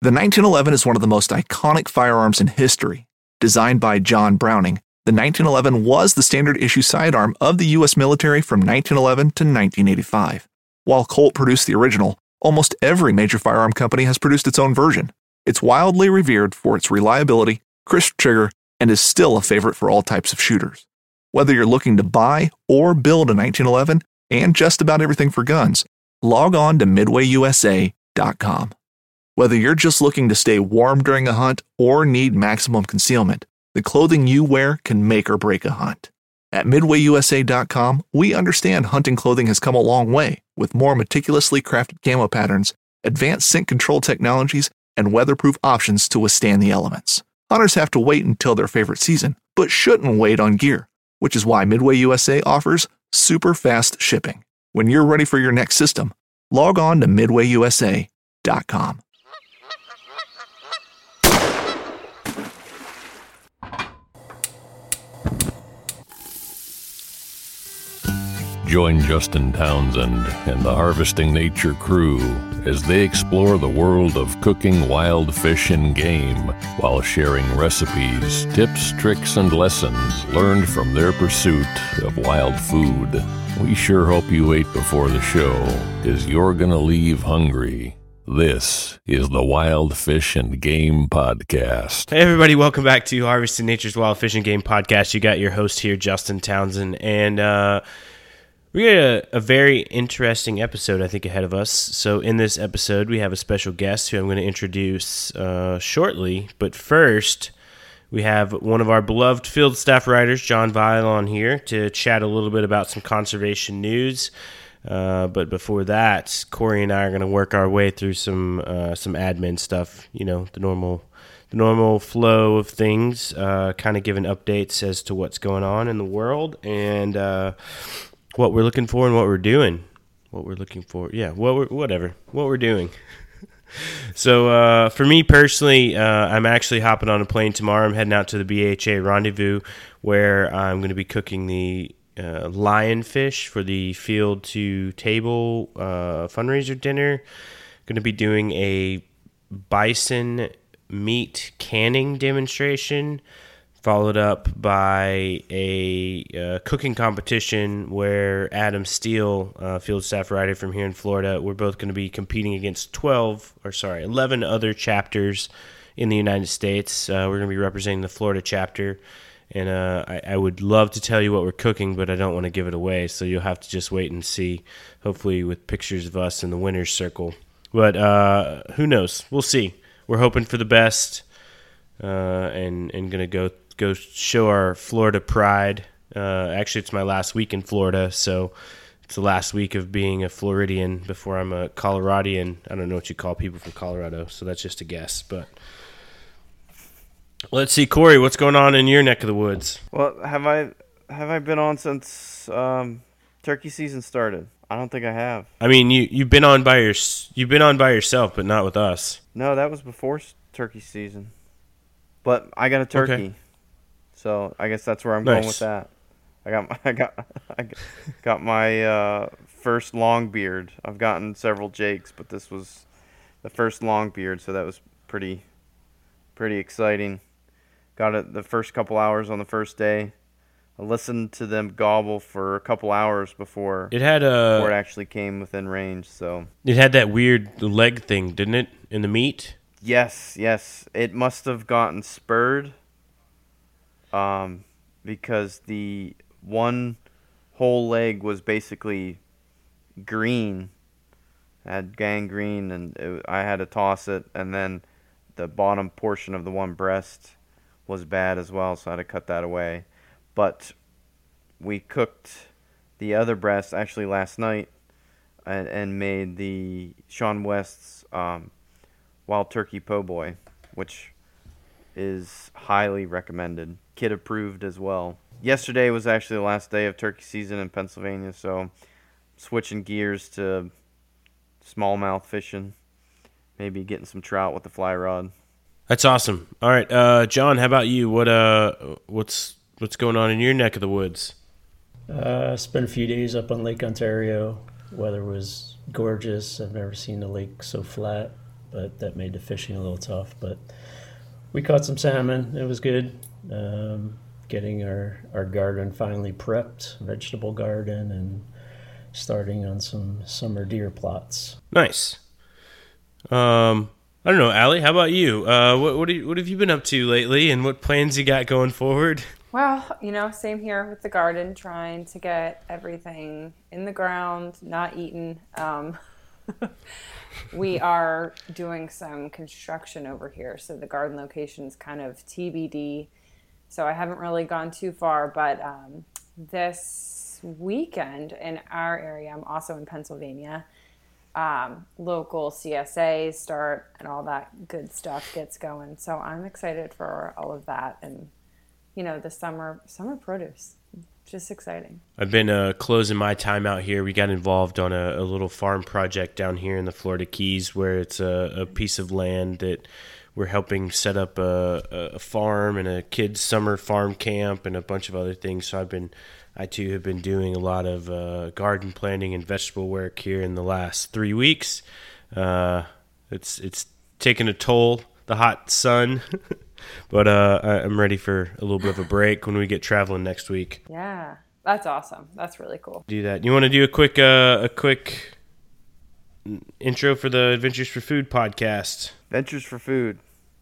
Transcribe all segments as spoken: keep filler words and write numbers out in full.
The nineteen eleven is one of the most iconic firearms in history. Designed by John Browning, the nineteen eleven was the standard issue sidearm of the U S military from nineteen eleven to nineteen eighty-five. While Colt produced the original, almost every major firearm company has produced its own version. It's wildly revered for its reliability, crisp trigger, and is still a favorite for all types of shooters. Whether you're looking to buy or build a nineteen eleven and just about everything for guns, log on to midway U S A dot com. Whether you're just looking to stay warm during a hunt or need maximum concealment, the clothing you wear can make or break a hunt. At midway U S A dot com, we understand hunting clothing has come a long way, with more meticulously crafted camo patterns, advanced scent control technologies, and weatherproof options to withstand the elements. Hunters have to wait until their favorite season, but shouldn't wait on gear, which is why Midway U S A offers super fast shipping. When you're ready for your next system, log on to midway U S A dot com. Join Justin Townsend and the Harvesting Nature crew as they explore the world of cooking wild fish and game while sharing recipes, tips, tricks, and lessons learned from their pursuit of wild food. We sure hope you ate before the show, 'cause you're gonna leave hungry. This is the Wild Fish and Game Podcast. Hey everybody, welcome back to Harvesting Nature's Wild Fish and Game Podcast. You got your host here, Justin Townsend, and uh we got a, a very interesting episode, I think, ahead of us. So in this episode, we have a special guest who I'm going to introduce uh, shortly. But first, we have one of our beloved field staff writers, John Vile, on here to chat a little bit about some conservation news. Uh, but before that, Corey and I are going to work our way through some uh, some admin stuff. You know, the normal the normal flow of things, uh, kind of giving updates as to what's going on in the world and Uh, what we're looking for and what we're doing. What we're looking for. Yeah, what we're, whatever. What we're doing. So uh, for me personally, uh, I'm actually hopping on a plane tomorrow. I'm heading out to the B H A Rendezvous where I'm going to be cooking the uh, lionfish for the Field to Table uh, fundraiser dinner. Going to be doing a bison meat canning demonstration, followed up by a uh, cooking competition where Adam Steele, uh, field staff writer from here in Florida, we're both going to be competing against twelve, or sorry, eleven other chapters in the United States. Uh, we're going to be representing the Florida chapter, and uh, I, I would love to tell you what we're cooking, but I don't want to give it away, so you'll have to just wait and see, hopefully with pictures of us in the winner's circle. But uh, who knows? We'll see. We're hoping for the best, uh, and, and going to go go show our Florida pride. Uh, actually, it's my last week in Florida, so it's the last week of being a Floridian before I'm a Coloradian. I don't know what you call people from Colorado, so that's just a guess. But let's see, Corey, what's going on in your neck of the woods? Well, have I have I been on since um, turkey season started? I don't think I have. I mean, you you've been on by your you've been on by yourself, but not with us. No, that was before turkey season. But I got a turkey. Okay. So I guess that's where I'm nice. going with that. I got my, I got I got my uh, first long beard. I've gotten several Jakes, but this was the first long beard, so that was pretty pretty exciting. Got it the first couple hours on the first day. I listened to them gobble for a couple hours before it had a before it actually came within range. So it had that weird leg thing, didn't it, in the meat? Yes, yes. It must have gotten spurred. Um, because the one whole leg was basically green, had gangrene, and it, I had to toss it, and then the bottom portion of the one breast was bad as well, so I had to cut that away. But we cooked the other breast actually last night and, and made the Sean West's um, Wild Turkey Po' Boy, which is highly recommended. Kid approved as well. Yesterday was actually the last day of turkey season in Pennsylvania, so switching gears to smallmouth fishing, maybe getting some trout with the fly rod. That's awesome. All right, uh, John, how about you? What uh, what's what's going on in your neck of the woods? Uh, spent a few days up on Lake Ontario. Weather was gorgeous. I've never seen a lake so flat. but that made the fishing a little tough. But we caught some salmon. It was good. Um, getting our, our garden finally prepped, vegetable garden, and starting on some summer deer plots. Nice. Um, I don't know, Allie, how about you? Uh, what what, do you, what have you been up to lately, and what plans you got going forward? Well, you know, same here with the garden, trying to get everything in the ground, not eaten. Um, we are doing some construction over here, so the garden location's kind of T B D. So I haven't really gone too far, but um, this weekend in our area, I'm also in Pennsylvania, um, local C S As start and all that good stuff gets going. So I'm excited for all of that and, you know, the summer summer produce. Just exciting. I've been uh, closing my time out here. We got involved on a, a little farm project down here in the Florida Keys where it's a, a piece of land that we're helping set up a, a farm and a kids' summer farm camp and a bunch of other things. So I've been, I too have been doing a lot of uh, garden planting and vegetable work here in the last three weeks. Uh, it's it's taken a toll, the hot sun, but uh, I- I'm ready for a little bit of a break when we get traveling next week. Yeah, that's awesome. That's really cool. Do that. You want to do a quick uh, a quick intro for the Adventures for Food podcast? Ventures for Food,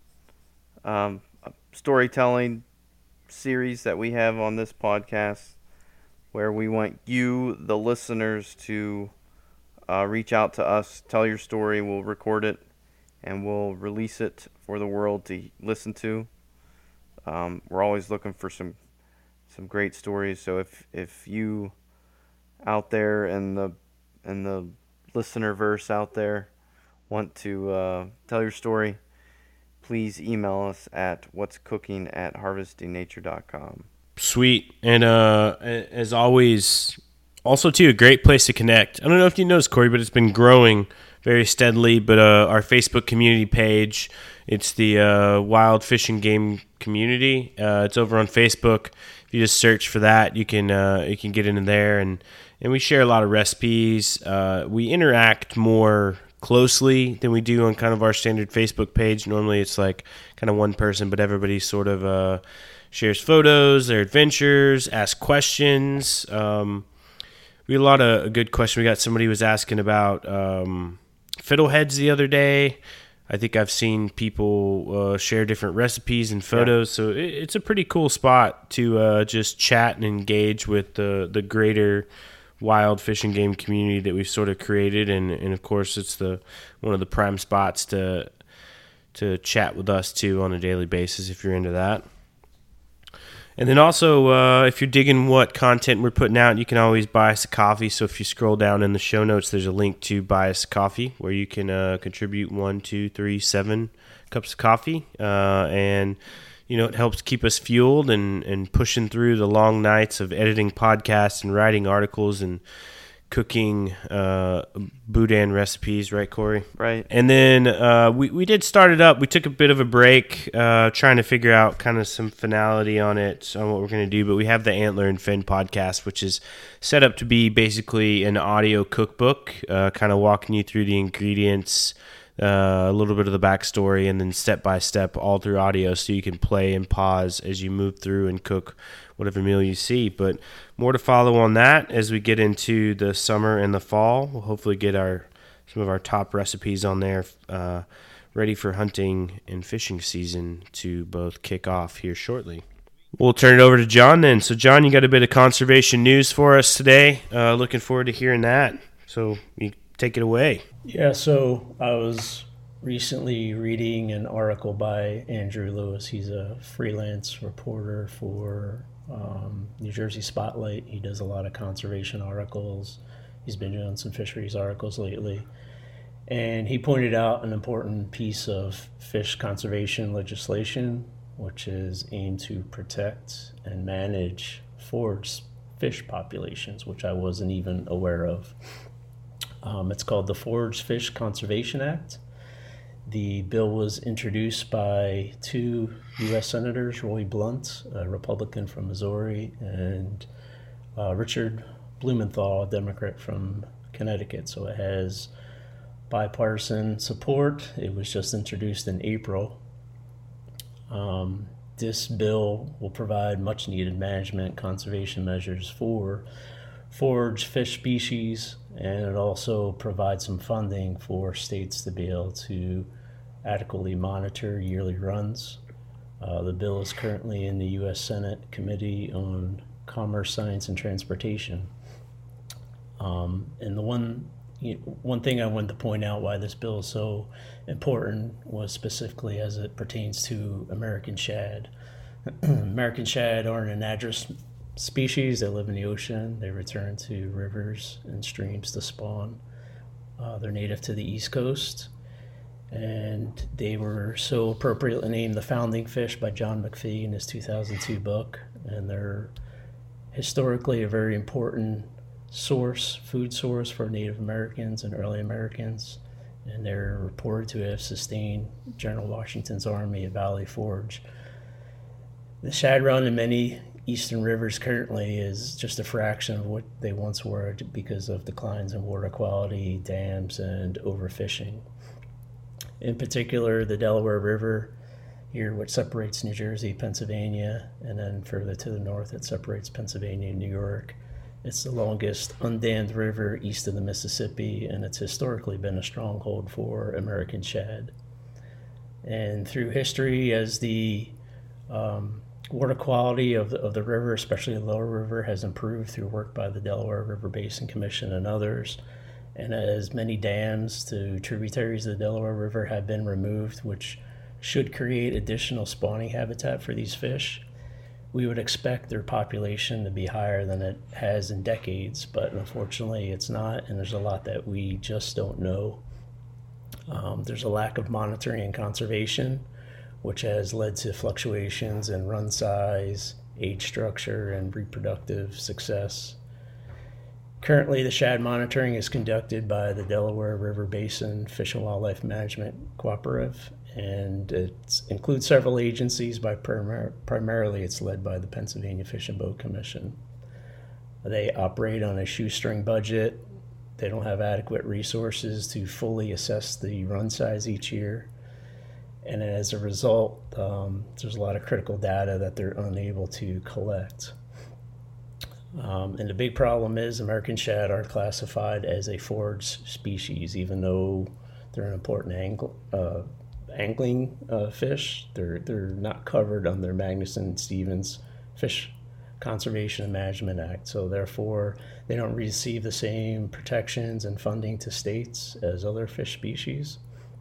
um, a storytelling series that we have on this podcast where we want you, the listeners, to uh, reach out to us, tell your story, we'll record it, and we'll release it for the world to listen to. Um, we're always looking for some some great stories, so if if you out there in the in the listener verse out there want to uh, tell your story, please email us at what's cooking at harvesting nature dot com. Sweet. And uh, as always, also, too, a great place to connect. I don't know if you noticed, Corey, but it's been growing very steadily. But uh, our Facebook community page, it's the uh, Wild Fish and Game Community. Uh, it's over on Facebook. If you just search for that, you can uh, you can get into there. And, and we share a lot of recipes. Uh, we interact more closely than we do on kind of our standard Facebook page. Normally, it's like kind of one person, but everybody sort of uh, shares photos, their adventures, asks questions. Um, we had a lot of a good question. We got somebody who was asking about um, fiddleheads the other day. I think I've seen people uh, share different recipes and photos, yeah. So it, it's a pretty cool spot to uh, just chat and engage with the the greater wild fish and game community that we've sort of created, and, and of course it's the one of the prime spots to to chat with us too on a daily basis if you're into that. And then also, uh, if you're digging what content we're putting out, you can always buy us a coffee. So if you scroll down in the show notes, there's a link to buy us a coffee where you can uh, contribute one, two, three, seven cups of coffee. Uh, and, you know, it helps keep us fueled and, and pushing through the long nights of editing podcasts and writing articles and cooking uh, boudin recipes, right, Corey? Right. And then uh, we, we did start it up. We took a bit of a break uh, trying to figure out kind of some finality on it, on what we're going to do. But we have the Antler and Fin podcast, which is set up to be basically an audio cookbook, uh, kind of walking you through the ingredients, uh, a little bit of the backstory, and then step-by-step all through audio so you can play and pause as you move through and cook whatever meal you see. But more to follow on that as we get into the summer and the fall. We'll hopefully get our some of our top recipes on there uh, ready for hunting and fishing season to both kick off here shortly. We'll turn it over to John then. So John, you got a bit of conservation news for us today. Uh, looking forward to hearing that. So you take it away. Yeah, so I was recently reading an article by Andrew Lewis. He's a freelance reporter for um, New Jersey Spotlight. He does a lot of conservation articles. He's been doing some fisheries articles lately. And he pointed out an important piece of fish conservation legislation, which is aimed to protect and manage forage fish populations, which I wasn't even aware of. Um, it's called the Forage Fish Conservation Act. The bill was introduced by two U S Senators, Roy Blunt, a Republican from Missouri, and uh, Richard Blumenthal, a Democrat from Connecticut. So it has bipartisan support. It was just introduced in April. Um, this bill will provide much needed management conservation measures for forage fish species, and it also provides some funding for states to be able to adequately monitor yearly runs. Uh, the bill is currently in the U S Senate Committee on Commerce, Science, and Transportation. Um, and the one you know, one thing I wanted to point out why this bill is so important was specifically as it pertains to American shad. American shad are an anadrous species. They live in the ocean. They return to rivers and streams to spawn. Uh, they're native to the East Coast, and they were so appropriately named the founding fish by John McPhee in his two thousand two book. And they're historically a very important source, food source for Native Americans and early Americans, and they're reported to have sustained General Washington's army at Valley Forge. The shad run in many eastern rivers currently is just a fraction of what they once were because of declines in water quality, dams, and overfishing. In particular, the Delaware River here, which separates New Jersey, Pennsylvania, and then further to the north it separates Pennsylvania and New York. It's the longest undammed river east of the Mississippi, and it's historically been a stronghold for American shad. And through history, as the um, water quality of the, of the river, especially the lower river, has improved through work by the Delaware River Basin Commission and others, and as many dams to tributaries of the Delaware River have been removed, which should create additional spawning habitat for these fish, we would expect their population to be higher than it has in decades, but unfortunately it's not, and there's a lot that we just don't know. Um, there's a lack of monitoring and conservation, which has led to fluctuations in run size, age structure, and reproductive success. Currently, the shad monitoring is conducted by the Delaware River Basin Fish and Wildlife Management Cooperative, and it includes several agencies, but primar- primarily it's led by the Pennsylvania Fish and Boat Commission. They operate on a shoestring budget. They don't have adequate resources to fully assess the run size each year. And as a result, um, there's a lot of critical data that they're unable to collect. Um, and the big problem is American shad are classified as a forage species, even though they're an important angl- uh, angling uh, fish. They're they're not covered under Magnuson-Stevens Fish Conservation and Management Act. So therefore, they don't receive the same protections and funding to states as other fish species.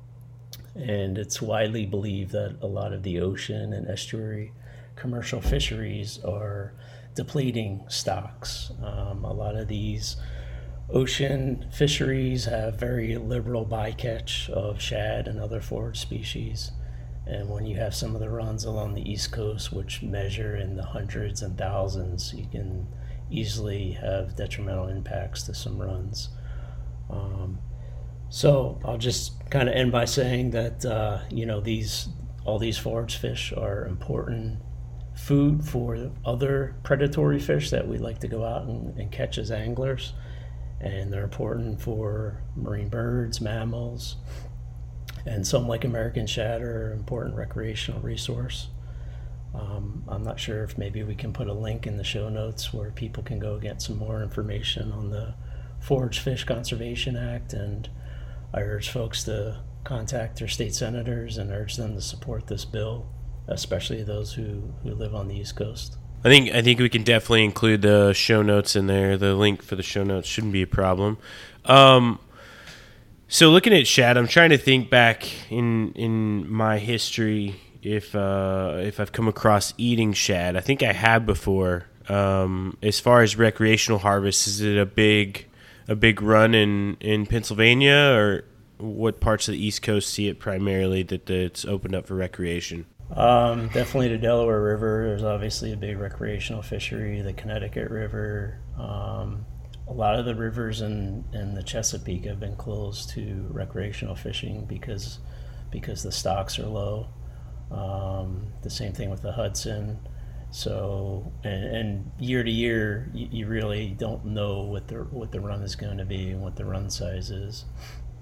And it's widely believed that a lot of the ocean and estuary commercial fisheries are depleting stocks. Um, a lot of these ocean fisheries have very liberal bycatch of shad and other forage species. And when you have some of the runs along the East Coast, which measure in the hundreds and thousands, you can easily have detrimental impacts to some runs. Um, so I'll just kind of end by saying that, uh, you know, these all these forage fish are important food for other predatory fish that we like to go out and, and catch as anglers. And they're important for marine birds, mammals, and some, like American shad, are an important recreational resource. Um, I'm not sure if maybe we can put a link in the show notes where people can go get some more information on the Forage Fish Conservation Act, and I urge folks to contact their state senators and urge them to support this bill, especially those who, who live on the East Coast. I think I think we can definitely include the show notes in there. The link for the show notes shouldn't be a problem. Um, so looking at shad, I'm trying to think back in in my history if uh, if I've come across eating shad. I think I have before. Um, as far as recreational harvest, is it a big a big run in, in Pennsylvania, or what parts of the East Coast see it primarily that it's opened up for recreation? Um, definitely the Delaware River. There's obviously a big recreational fishery. The Connecticut River. Um, a lot of the rivers in, in the Chesapeake have been closed to recreational fishing because because the stocks are low. Um, the same thing with the Hudson. So and, and year to year, you, you really don't know what the what the run is going to be and what the run size is.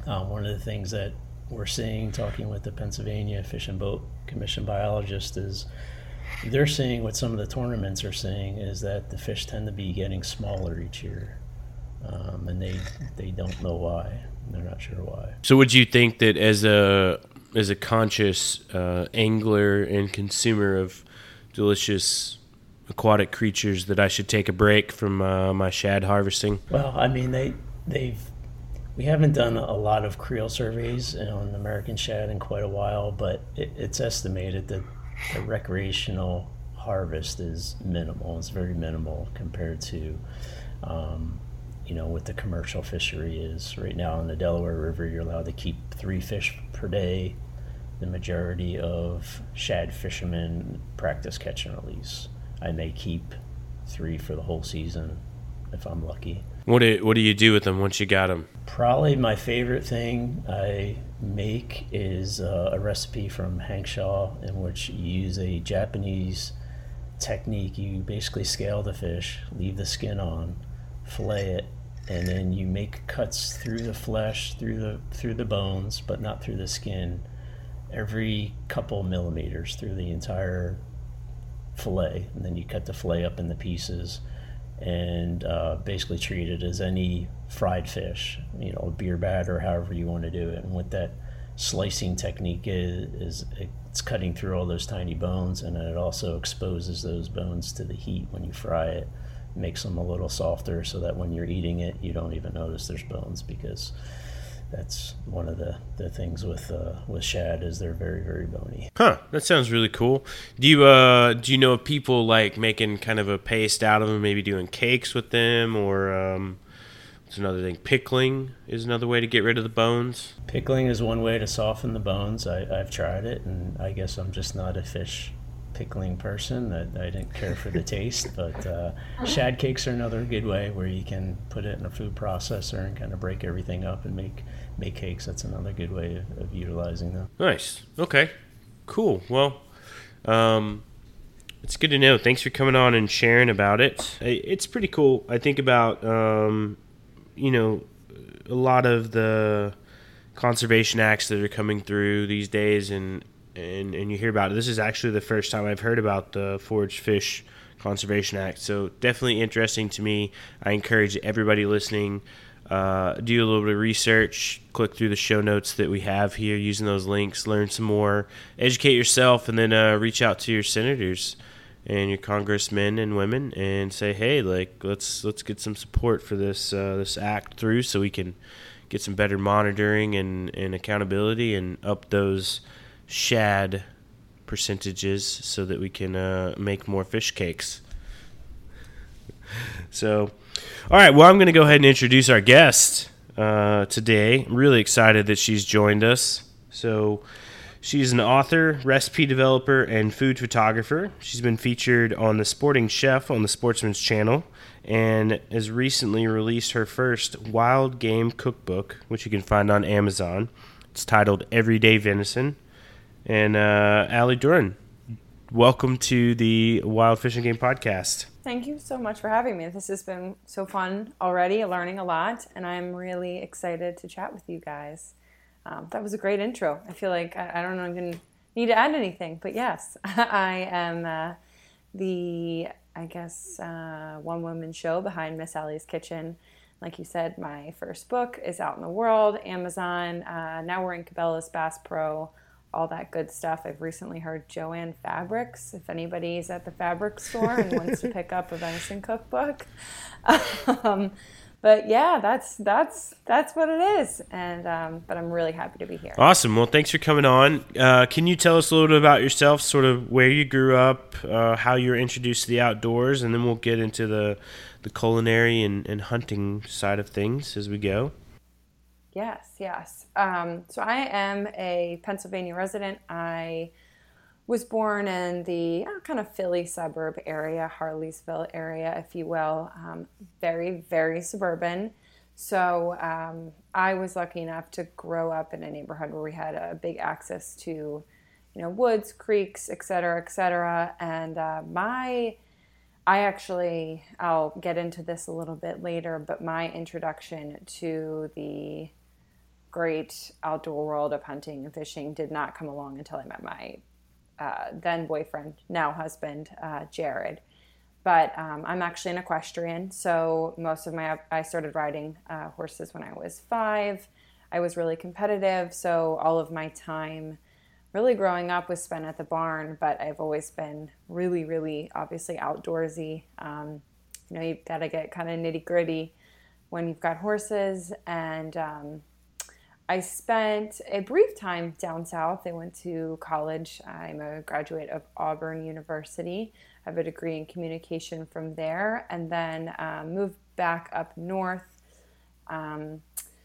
Um, one of the things that we're seeing, talking with the Pennsylvania Fish and Boat Commission biologist, is they're seeing what some of the tournaments are seeing is that the fish tend to be getting smaller each year, um, and they they don't know why. They're not sure why. So would you think that as a as a conscious uh, angler and consumer of delicious aquatic creatures that I should take a break from uh, my shad harvesting? Well, I mean, they they've we haven't done a lot of creel surveys on American shad in quite a while, but it, it's estimated that the recreational harvest is minimal. It's very minimal compared to, um, you know, what the commercial fishery is. Right now in the Delaware River, you're allowed to keep three fish per day. The majority of shad fishermen practice catch and release. I may keep three for the whole season if I'm lucky. What do, what do you do with them once you got them? Probably my favorite thing I make is uh, a recipe from Hank Shaw in which you use a Japanese technique. You basically scale the fish, leave the skin on, fillet it, and then you make cuts through the flesh, through the through the bones, but not through the skin, every couple millimeters through the entire fillet. And then you cut the fillet up into pieces and uh, basically treat it as any fried fish, you know, a beer bat or however you want to do it. And what that slicing technique is, is it's cutting through all those tiny bones, and then it also exposes those bones to the heat when you fry it. It makes them a little softer so that when you're eating it, you don't even notice there's bones, because that's one of the, the things with uh, with shad is they're very, very bony. Huh, that sounds really cool. Do you uh do you know of people like making kind of a paste out of them, maybe doing cakes with them, or um, what's another thing? Pickling is another way to get rid of the bones. Pickling is one way to soften the bones. I, I've tried it, and I guess I'm just not a fish pickling person. That I didn't care for the taste, but uh, shad cakes are another good way where you can put it in a food processor and kind of break everything up and make make cakes. That's another good way of, of utilizing them. Nice. Okay. Cool. Well, um, it's good to know. Thanks for coming on and sharing about it. It's pretty cool. I think about, um, you know, a lot of the conservation acts that are coming through these days, and, and, and you hear about it. This is actually the first time I've heard about the Foraged Fish Conservation Act, so definitely interesting to me. I encourage everybody listening, Uh, do a little bit of research, click through the show notes that we have here using those links, learn some more, educate yourself, and then uh, reach out to your senators and your congressmen and women and say, hey, like let's let's get some support for this uh, this act through so we can get some better monitoring and, and accountability and up those shad percentages so that we can uh, make more fish cakes. So, all right, well, I'm going to go ahead and introduce our guest uh, today. I'm really excited that she's joined us. So, she's an author, recipe developer, and food photographer. She's been featured on The Sporting Chef on the Sportsman's Channel and has recently released her first wild game cookbook, which you can find on Amazon. It's titled Everyday Venison. And uh, Allie Duren, welcome to the Wild Fish and Game Podcast. Thank you so much for having me. This has been so fun already, learning a lot, and I'm really excited to chat with you guys. Um, that was a great intro. I feel like I, I don't even need to add anything, but yes, I am uh, the, I guess, uh, one-woman show behind Miss Allie's Kitchen. Like you said, my first book is out in the world, Amazon. Uh, now we're in Cabela's, Bass Pro, all that good stuff. I've recently heard Joanne Fabrics, if anybody's at the fabric store and wants to pick up a venison cookbook. Um, but yeah, that's that's that's what it is. And um, but I'm really happy to be here. Awesome. Well, thanks for coming on. Uh, can you tell us a little bit about yourself, sort of where you grew up, uh, how you were introduced to the outdoors, and then we'll get into the, the culinary and, and hunting side of things as we go. Yes, yes. Um, so I am a Pennsylvania resident. I was born in the uh, kind of Philly suburb area, Harleysville area, if you will. Um, very, very suburban. So um, I was lucky enough to grow up in a neighborhood where we had a big access to, you know, woods, creeks, et cetera, et cetera. And uh, my, I actually, I'll get into this a little bit later, but my introduction to the great outdoor world of hunting and fishing did not come along until I met my uh, then boyfriend, now husband, uh, Jared. But um, I'm actually an equestrian, so most of my I started riding uh, horses when I was five. I was really competitive, so all of my time really growing up was spent at the barn, but I've always been really, really obviously outdoorsy. Um, you know, you've got to get kind of nitty gritty when you've got horses. And um, I spent a brief time down south. I went to college. I'm a graduate of Auburn University. I have a degree in communication from there, and then um, moved back up north. Um,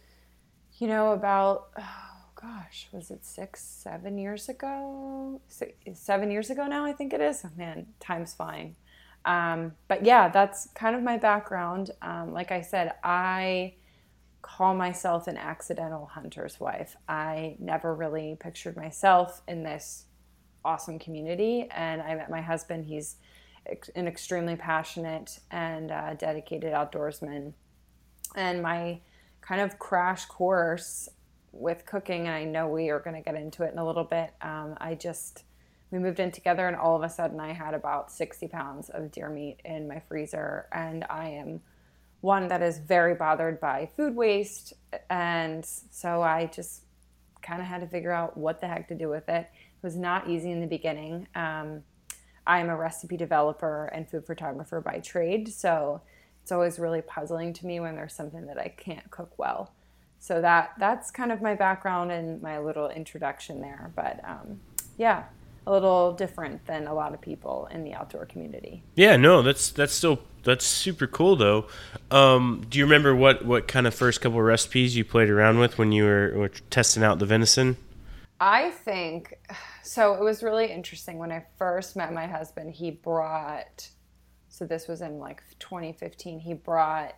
you know, about, oh gosh, was it six, seven years ago? Six, seven years ago now, I think it is. Oh man, time's flying. Um, but yeah, that's kind of my background. Um, like I said, I call myself an accidental hunter's wife. I never really pictured myself in this awesome community, and I met my husband. He's an extremely passionate and uh, dedicated outdoorsman. And my kind of crash course with cooking, and I know we are going to get into it in a little bit, um, I just, we moved in together, and all of a sudden I had about sixty pounds of deer meat in my freezer, and I am one that is very bothered by food waste, and so I just kind of had to figure out what the heck to do with it. It was not easy in the beginning. Um, I'm a recipe developer and food photographer by trade, so it's always really puzzling to me when there's something that I can't cook well. So that that's kind of my background and my little introduction there. But um, yeah, a little different than a lot of people in the outdoor community. Yeah, no, that's that's still that's super cool though. Um, do you remember what, what kind of first couple of recipes you played around with when you were, were testing out the venison? I think so. It was really interesting when I first met my husband. He brought, so this was in like twenty fifteen. He brought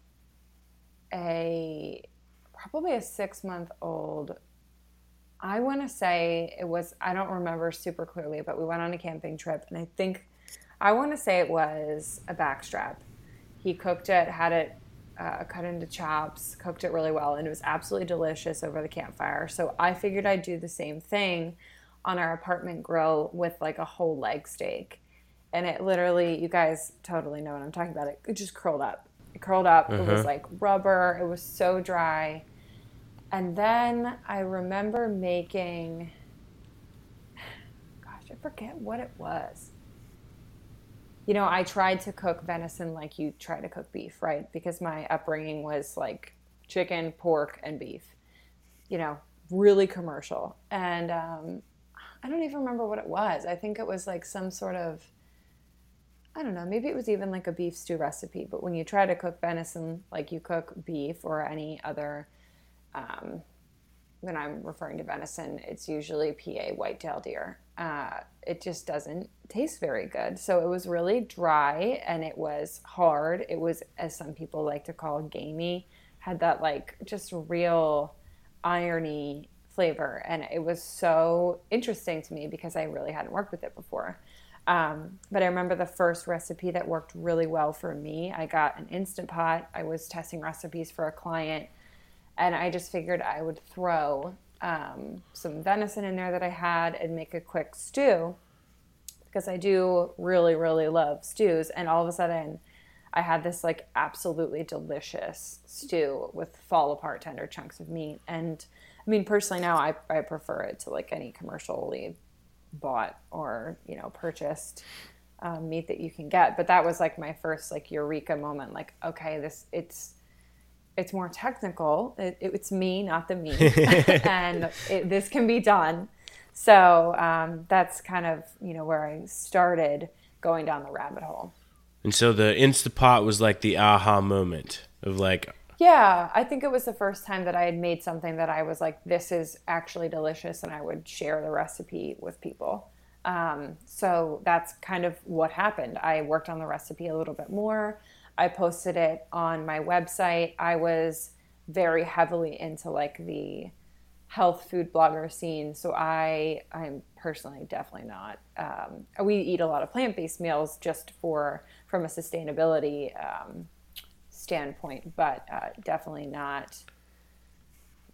a probably a six month old. I want to say it was, I don't remember super clearly, but we went on a camping trip, and I think, I want to say it was a backstrap. He cooked it, had it uh, cut into chops, cooked it really well, and it was absolutely delicious over the campfire. So I figured I'd do the same thing on our apartment grill with like a whole leg steak. And it literally, you guys totally know what I'm talking about. It, it just curled up. It curled up. Uh-huh. It was like rubber. It was so dry. And then I remember making, gosh, I forget what it was. You know, I tried to cook venison like you try to cook beef, right? Because my upbringing was like chicken, pork, and beef. You know, really commercial. And um, I don't even remember what it was. I think it was like some sort of, I don't know, maybe it was even like a beef stew recipe. But when you try to cook venison like you cook beef or any other, um, when I'm referring to venison, it's usually P A whitetail deer. Uh, it just doesn't taste very good. So it was really dry, and it was hard. It was, as some people like to call, gamey. Had that like just real irony flavor, and it was so interesting to me because I really hadn't worked with it before. Um, but I remember the first recipe that worked really well for me. I got an Instant Pot. I was testing recipes for a client, and I just figured I would throw um, some venison in there that I had and make a quick stew, because I do really, really love stews. And all of a sudden, I had this like absolutely delicious stew with fall apart tender chunks of meat. And I mean, personally now, I, I prefer it to like any commercially bought or, you know, purchased um, meat that you can get. But that was like my first like eureka moment. Like, okay, this it's it's more technical. It, it, it's me, not the meat, and it, this can be done. So um, that's kind of, you know, where I started going down the rabbit hole. And so the Instapot was like the aha moment of like... Yeah, I think it was the first time that I had made something that I was like, this is actually delicious, and I would share the recipe with people. Um, so that's kind of what happened. I worked on the recipe a little bit more. I posted it on my website. I was very heavily into like the health food blogger scene. So I, I'm personally definitely not. Um, we eat a lot of plant-based meals just for from a sustainability um, standpoint, but uh, definitely not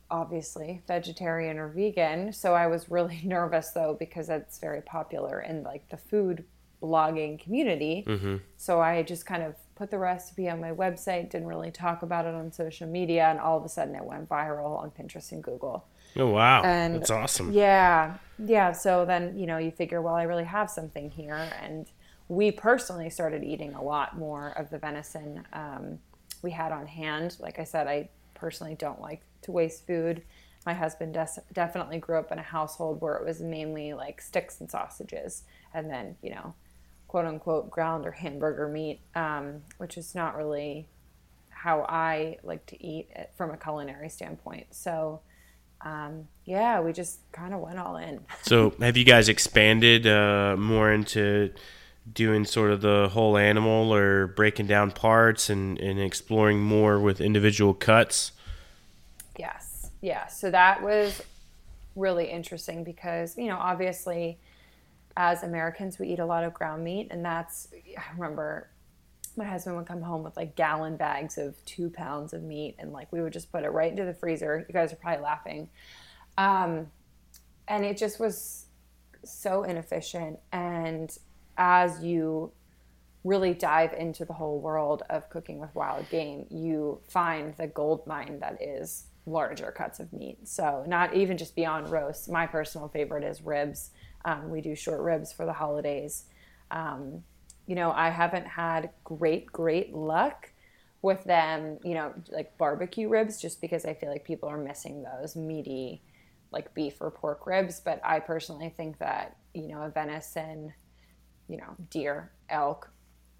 obviously vegetarian or vegan. So I was really nervous though, because that's very popular in like the food blogging community. Mm-hmm. So I just kind of put the recipe on my website, didn't really talk about it on social media, and all of a sudden it went viral on Pinterest and Google. Oh, wow. And that's awesome. Yeah. Yeah. So then, you know, you figure, well, I really have something here. And we personally started eating a lot more of the venison um, we had on hand. Like I said, I personally don't like to waste food. My husband des- definitely grew up in a household where it was mainly like sticks and sausages, and then, you know, quote unquote ground or hamburger meat, um, which is not really how I like to eat it from a culinary standpoint. So, um, yeah, we just kind of went all in. So have you guys expanded uh, more into doing sort of the whole animal, or breaking down parts and, and exploring more with individual cuts? Yes. Yeah. So that was really interesting because, you know, obviously as Americans, we eat a lot of ground meat, and that's, I remember my husband would come home with like gallon bags of two pounds of meat, and like we would just put it right into the freezer. You guys are probably laughing. Um, and it just was so inefficient. And as you really dive into the whole world of cooking with wild game, you find the gold mine that is larger cuts of meat. So not even just beyond roast. My personal favorite is ribs. Um, we do short ribs for the holidays. Um, you know, I haven't had great, great luck with them, you know, like barbecue ribs, just because I feel like people are missing those meaty, like beef or pork ribs. But I personally think that, you know, a venison, you know, deer, elk.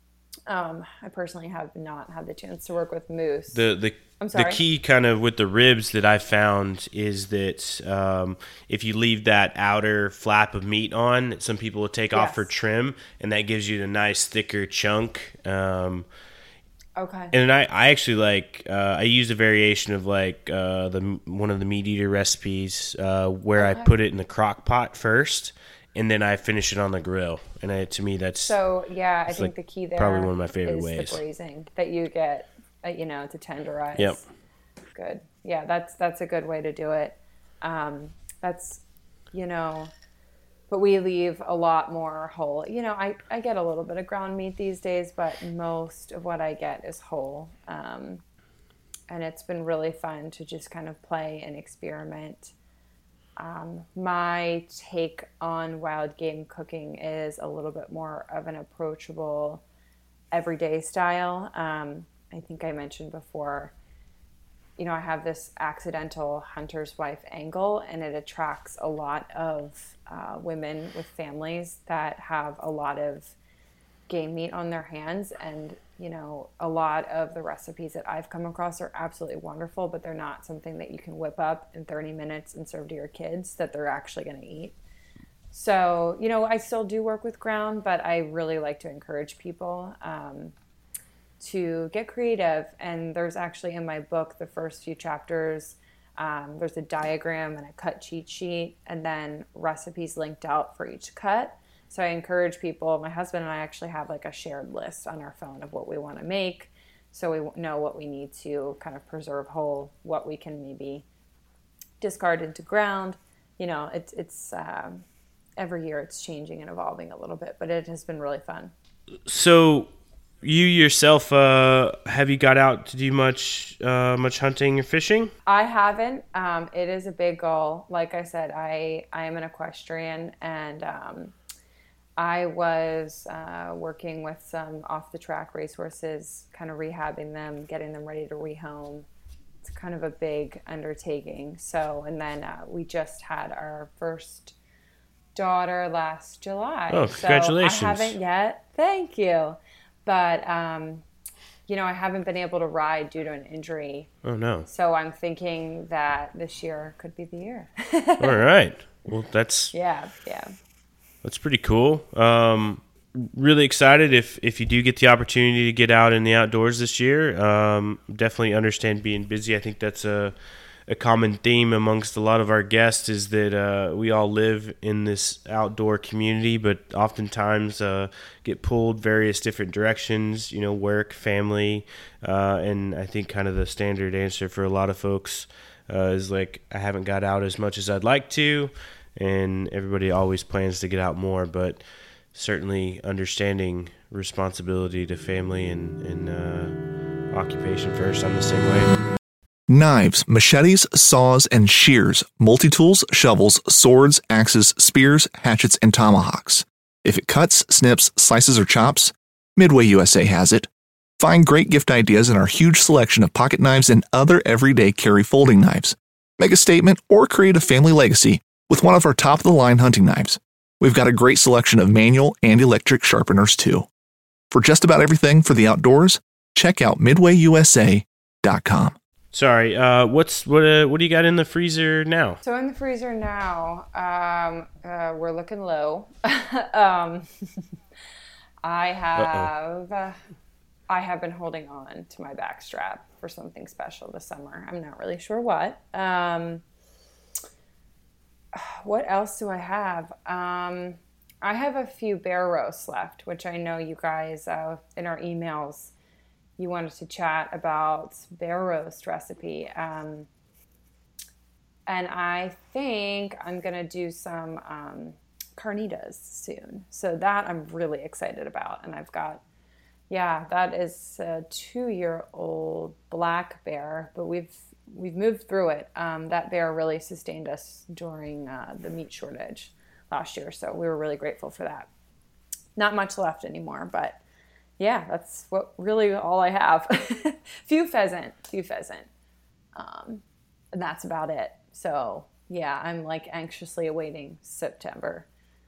Um, I personally have not had the chance to work with moose. The the I'm sorry. The key kind of with the ribs that I found is that um, if you leave that outer flap of meat on, some people will take off Yes. for trim, and that gives you a nice thicker chunk. Um, Okay. and I, I actually like uh, I use a variation of like uh, the one of the meat eater recipes uh, where I Okay. put it in the crock pot first, and then I finish it on the grill. And I, to me, that's So yeah, I It's think like the key there probably one of my favorite is ways. the braising that you get, uh, you know, to tenderize. Yep. Good. Yeah, that's that's a good way to do it. Um, that's, you know, but we leave a lot more whole. You know, I, I get a little bit of ground meat these days, but most of what I get is whole. Um, and it's been really fun to just kind of play and experiment. Um, my take on wild game cooking is a little bit more of an approachable, everyday style. Um, I think I mentioned before, you know, I have this accidental hunter's wife angle, and it attracts a lot of uh, women with families that have a lot of game meat on their hands. And, you know, a lot of the recipes that I've come across are absolutely wonderful, but they're not something that you can whip up in thirty minutes and serve to your kids that they're actually going to eat. So, you know, I still do work with ground, but I really like to encourage people um, to get creative. And there's actually in my book, the first few chapters, um, there's a diagram and a cut cheat sheet, and then recipes linked out for each cut. So I encourage people, my husband and I actually have like a shared list on our phone of what we want to make. So we know what we need to kind of preserve whole, what we can maybe discard into ground. You know, it's, it's um, every year it's changing and evolving a little bit, but it has been really fun. So you yourself, uh, have you got out to do much uh, much hunting or fishing? I haven't. Um, it is a big goal. Like I said, I, I am an equestrian, and um, I was uh, working with some off-the-track racehorses, kind of rehabbing them, getting them ready to rehome. It's kind of a big undertaking. So, and then uh, we just had our first daughter last July. Oh, congratulations. So I haven't yet. Thank you. But, um, you know, I haven't been able to ride due to an injury. Oh, no. So I'm thinking that this year could be the year. All right. Well, that's Yeah, yeah. that's pretty cool. Um, really excited if, if you do get the opportunity to get out in the outdoors this year. Um, definitely understand being busy. I think that's a a common theme amongst a lot of our guests is that uh, we all live in this outdoor community, but oftentimes uh, get pulled various different directions, you know, work, family, uh, and I think kind of the standard answer for a lot of folks uh, is like I haven't got out as much as I'd like to, and everybody always plans to get out more, but certainly understanding responsibility to family and, and uh, occupation first. I'm the same way. Knives, machetes, saws, and shears, multi-tools, shovels, swords, axes, spears, hatchets, and tomahawks. If it cuts, snips, slices, or chops, Midway U S A has it. Find great gift ideas in our huge selection of pocket knives and other everyday carry folding knives. Make a statement or create a family legacy with one of our top-of-the-line hunting knives. We've got a great selection of manual and electric sharpeners, too. For just about everything for the outdoors, check out midway u s a dot com. Sorry, uh, what's what? Uh, what do you got in the freezer now? So in the freezer now, um, uh, we're looking low. um, I have, uh, I have been holding on to my back strap for something special this summer. I'm not really sure what. Um, what else do I have? Um, I have a few bear roasts left, which I know you guys uh, in our emails. You wanted to chat about bear roast recipe. Um, and I think I'm going to do some um, carnitas soon. So that I'm really excited about. And I've got, yeah, that is a two-year-old black bear, but we've we've moved through it. Um, that bear really sustained us during uh, the meat shortage last year. So we were really grateful for that. Not much left anymore, but yeah, that's what really all I have. few pheasant, few pheasant. Um, and that's about it. So yeah, I'm like anxiously awaiting September.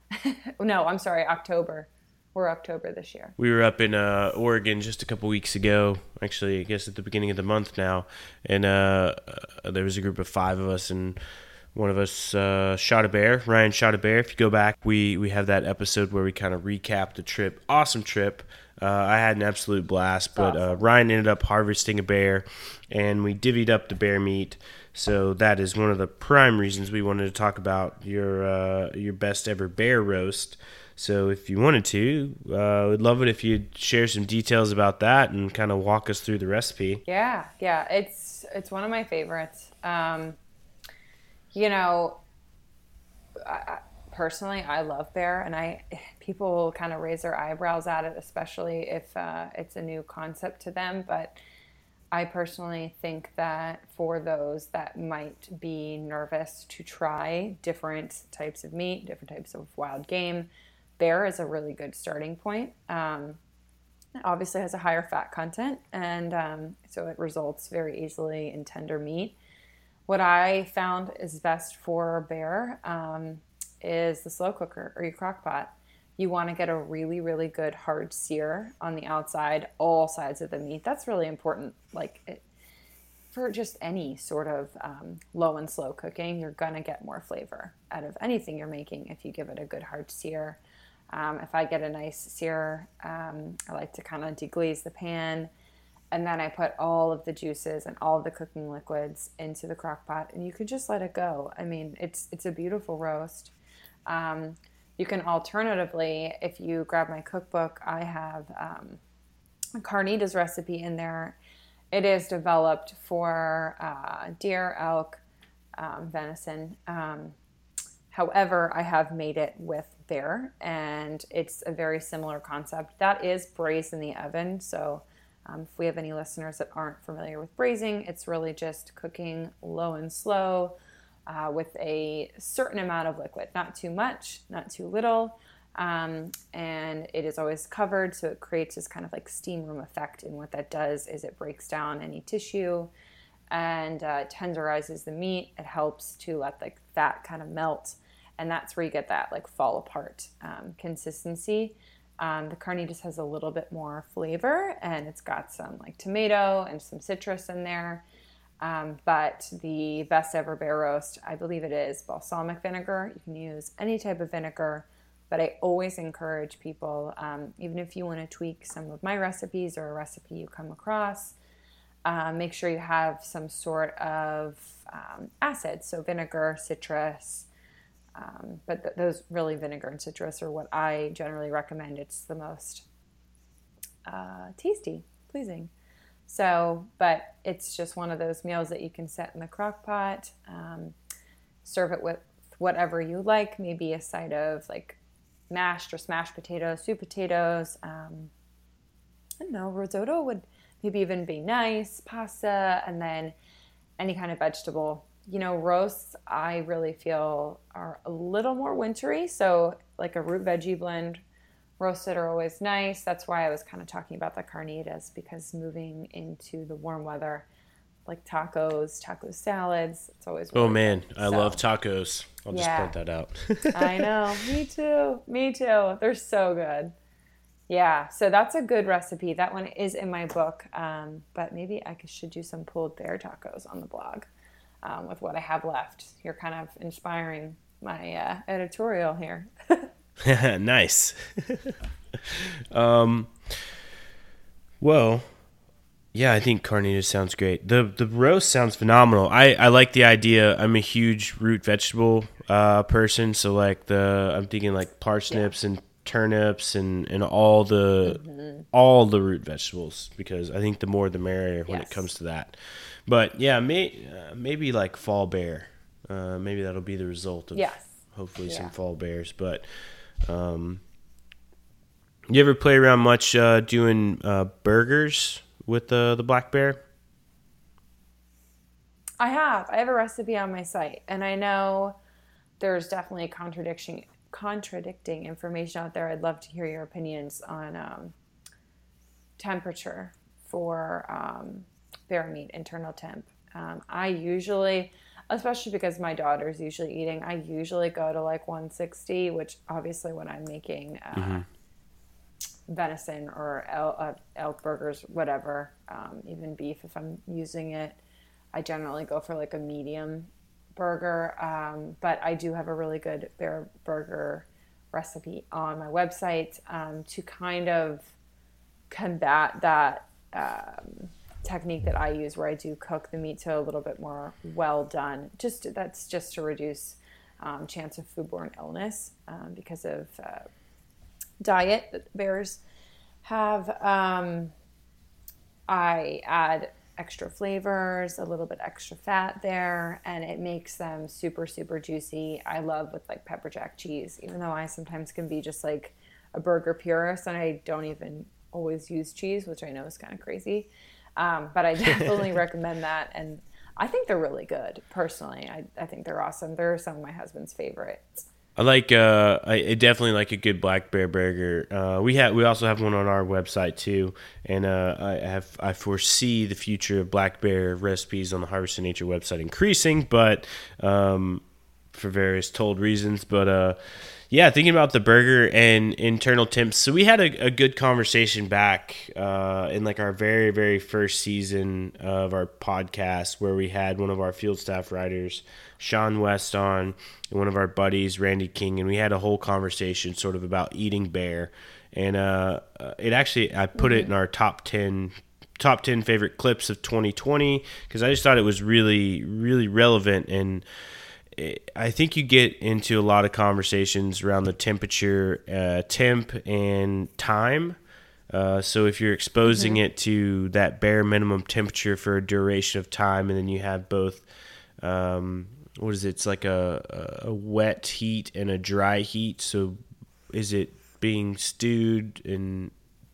No, I'm sorry, October. We're October this year. We were up in uh, Oregon just a couple weeks ago, actually, I guess at the beginning of the month now. And uh, uh, there was a group of five of us, and one of us uh, shot a bear. Ryan shot a bear. If you go back, we, we have that episode where we kind of recap the trip. Awesome trip. Uh, I had an absolute blast, but uh, Ryan ended up harvesting a bear, and we divvied up the bear meat. So that is one of the prime reasons we wanted to talk about your uh, your best ever bear roast. So if you wanted to, uh, we'd love it if you'd share some details about that and kind of walk us through the recipe. Yeah, yeah, it's it's one of my favorites. Um, you know, I, I, personally, I love bear, and I people kind of raise their eyebrows at it, especially if uh, it's a new concept to them. But I personally think that for those that might be nervous to try different types of meat, different types of wild game, bear is a really good starting point. Um, it obviously has a higher fat content, and um, so it results very easily in tender meat. What I found is best for bear um, is the slow cooker or your crock pot. You want to get a really, really good hard sear on the outside, all sides of the meat. That's really important. Like it, for just any sort of um, low and slow cooking, you're going to get more flavor out of anything you're making if you give it a good hard sear. Um, if I get a nice sear, um, I like to kind of deglaze the pan, and then I put all of the juices and all of the cooking liquids into the crock pot, and you can just let it go. I mean, it's it's a beautiful roast. Um, you can alternatively, if you grab my cookbook, I have um, a carnitas recipe in there. It is developed for uh, deer, elk, um, venison. Um, however, I have made it with bear, and it's a very similar concept. That is braised in the oven, so um, if we have any listeners that aren't familiar with braising, it's really just cooking low and slow uh, with a certain amount of liquid, not too much, not too little, um, and it is always covered, so it creates this kind of like steam room effect, and what that does is it breaks down any tissue and uh, tenderizes the meat. It helps to let the fat kind of melt, and that's where you get that like fall apart um, consistency. Um, the carnitas has a little bit more flavor, and it's got some like tomato and some citrus in there. Um, but the best ever bear roast, I believe it is balsamic vinegar. You can use any type of vinegar, but I always encourage people, um, even if you want to tweak some of my recipes or a recipe you come across, uh, make sure you have some sort of um, acid, so vinegar, citrus. Um, but th- those really vinegar and citrus are what I generally recommend. It's the most uh, tasty, pleasing. So, but it's just one of those meals that you can set in the crock pot, um, serve it with whatever you like, maybe a side of like mashed or smashed potatoes, sweet potatoes. Um, I don't know, risotto would maybe even be nice, pasta, and then any kind of vegetable. You know, roasts, I really feel are a little more wintry. So like a root veggie blend, roasted are always nice. That's why I was kind of talking about the carnitas, because moving into the warm weather, like tacos, taco salads, it's always really Oh man, good. I So, love tacos. I'll just yeah. point that out. I know, me too, me too. They're so good. Yeah, so that's a good recipe. That one is in my book, um, but maybe I could, should do some pulled bear tacos on the blog um, with what I have left. You're kind of inspiring my uh, editorial here. Nice. um, well, yeah, I think carnitas sounds great. The the roast sounds phenomenal. I, I like the idea. I'm a huge root vegetable uh, person, so like the I'm thinking like parsnips yeah. and turnips and, and all the mm-hmm. all the root vegetables, because I think the more the merrier when yes. it comes to that. But yeah, may, uh, maybe like fall bear. Uh, maybe that'll be the result of yes. hopefully yeah. some fall bears. But um, you ever play around much uh, doing uh, burgers with the the black bear? I have. I have a recipe on my site, and I know there's definitely a contradiction contradicting information out there. I'd love to hear your opinions on um, temperature for um, bear meat, internal temp. Um, I usually, especially because my daughter's usually eating, I usually go to like one sixty, which obviously when I'm making uh, mm-hmm. venison or elk, uh, elk burgers, whatever, um, even beef if I'm using it, I generally go for like a medium burger, um, but I do have a really good bear burger recipe on my website um, to kind of combat that um, technique that I use, where I do cook the meat to a little bit more well done. Just that's just to reduce um, chance of foodborne illness um, because of uh, diet that bears have. Um, I add extra flavors, a little bit extra fat there, and it makes them super, super juicy. I love with like pepper jack cheese, even though I sometimes can be just like a burger purist and I don't even always use cheese, which I know is kind of crazy. Um, but I definitely recommend that. And I think they're really good. Personally, I, I think they're awesome. They're some of my husband's favorites. I like, uh, I, I definitely like a good black bear burger. Uh, we have, we also have one on our website too, and uh, I have, I foresee the future of black bear recipes on the Harvesting Nature website increasing, but um, for various told reasons. But uh, yeah, thinking about the burger and internal temps. So we had a, a good conversation back uh, in like our very, very first season of our podcast, where we had one of our field staff writers, Sean West, on, and one of our buddies, Randy King, and we had a whole conversation sort of about eating bear. And uh, it actually, I put mm-hmm. it in our top ten top ten favorite clips of twenty twenty, because I just thought it was really, really relevant. And it, I think you get into a lot of conversations around the temperature, uh, temp, and time. Uh, so if you're exposing mm-hmm. it to that bare minimum temperature for a duration of time, and then you have both, um, what is it? It's like a, a wet heat and a dry heat. So is it being stewed and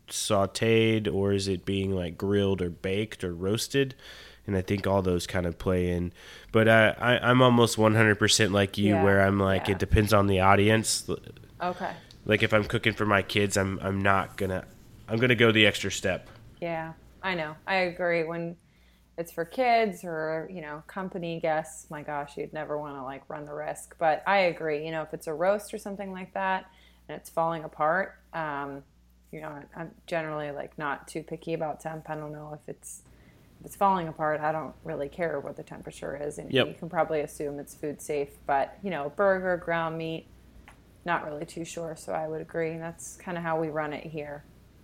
sauteed, or is it being like grilled or baked or roasted? And I think all those kind of play in. But uh, I, I'm almost one hundred percent like you, yeah, where I'm like, yeah. it depends on the audience. Okay. Like if I'm cooking for my kids, I'm I'm not gonna I'm gonna go the extra step. Yeah, I know. I agree. When it's for kids or, you know, company guests, my gosh, you'd never want to like run the risk. But I agree. You know, if it's a roast or something like that and it's falling apart, um, you know, I'm generally like not too picky about temp. I don't know if it's if it's falling apart. I don't really care what the temperature is, and yep. you can probably assume it's food safe. But you know, burger, ground meat, not really too sure. So I would agree. That's kind of how we run it here.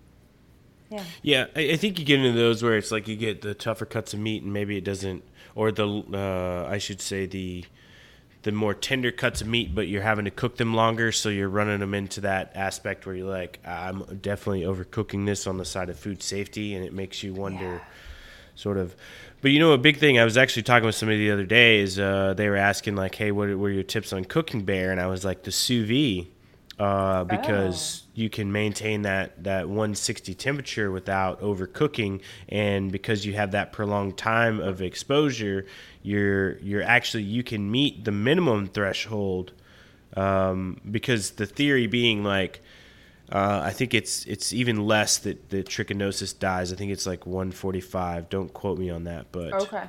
Yeah. Yeah, I think you get into those where it's like you get the tougher cuts of meat, and maybe it doesn't, or the uh, I should say the the more tender cuts of meat, but you're having to cook them longer, so you're running them into that aspect where you're like, I'm definitely overcooking this on the side of food safety, and it makes you wonder, sort of. But you know, a big thing, I was actually talking with somebody the other day, is uh, they were asking like, hey, what were your tips on cooking bear? And I was like, the sous vide, uh, because oh. you can maintain that, that one sixty temperature without overcooking. And because you have that prolonged time of exposure, you're, you're actually, you can meet the minimum threshold, um, because the theory being like, Uh, I think it's it's even less that the trichinosis dies. I think it's like one forty-five. Don't quote me on that, but okay.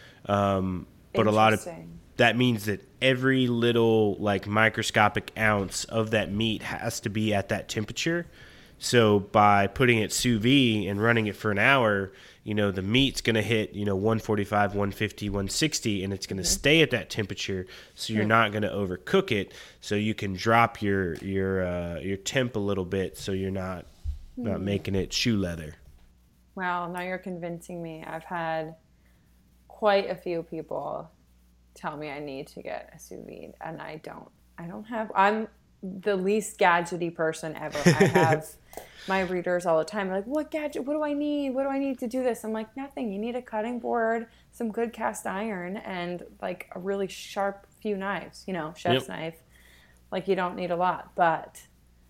Um, but a lot of that means that every little like microscopic ounce of that meat has to be at that temperature. So by putting it sous vide and running it for an hour, you know, the meat's going to hit, you know, one forty-five, one fifty, one sixty, and it's going to mm-hmm. stay at that temperature. So you're mm-hmm. not going to overcook it. So you can drop your, your, uh, your temp a little bit. So you're not, mm-hmm. not making it shoe leather. Wow. Now you're convincing me. I've had quite a few people tell me I need to get a sous vide, and I don't, I don't have, I'm the least gadgety person ever. I have my readers all the time like, what gadget, what do I need? What do I need to do this? I'm like, nothing. You need a cutting board, some good cast iron, and like a really sharp few knives, you know, chef's yep. knife. Like you don't need a lot, but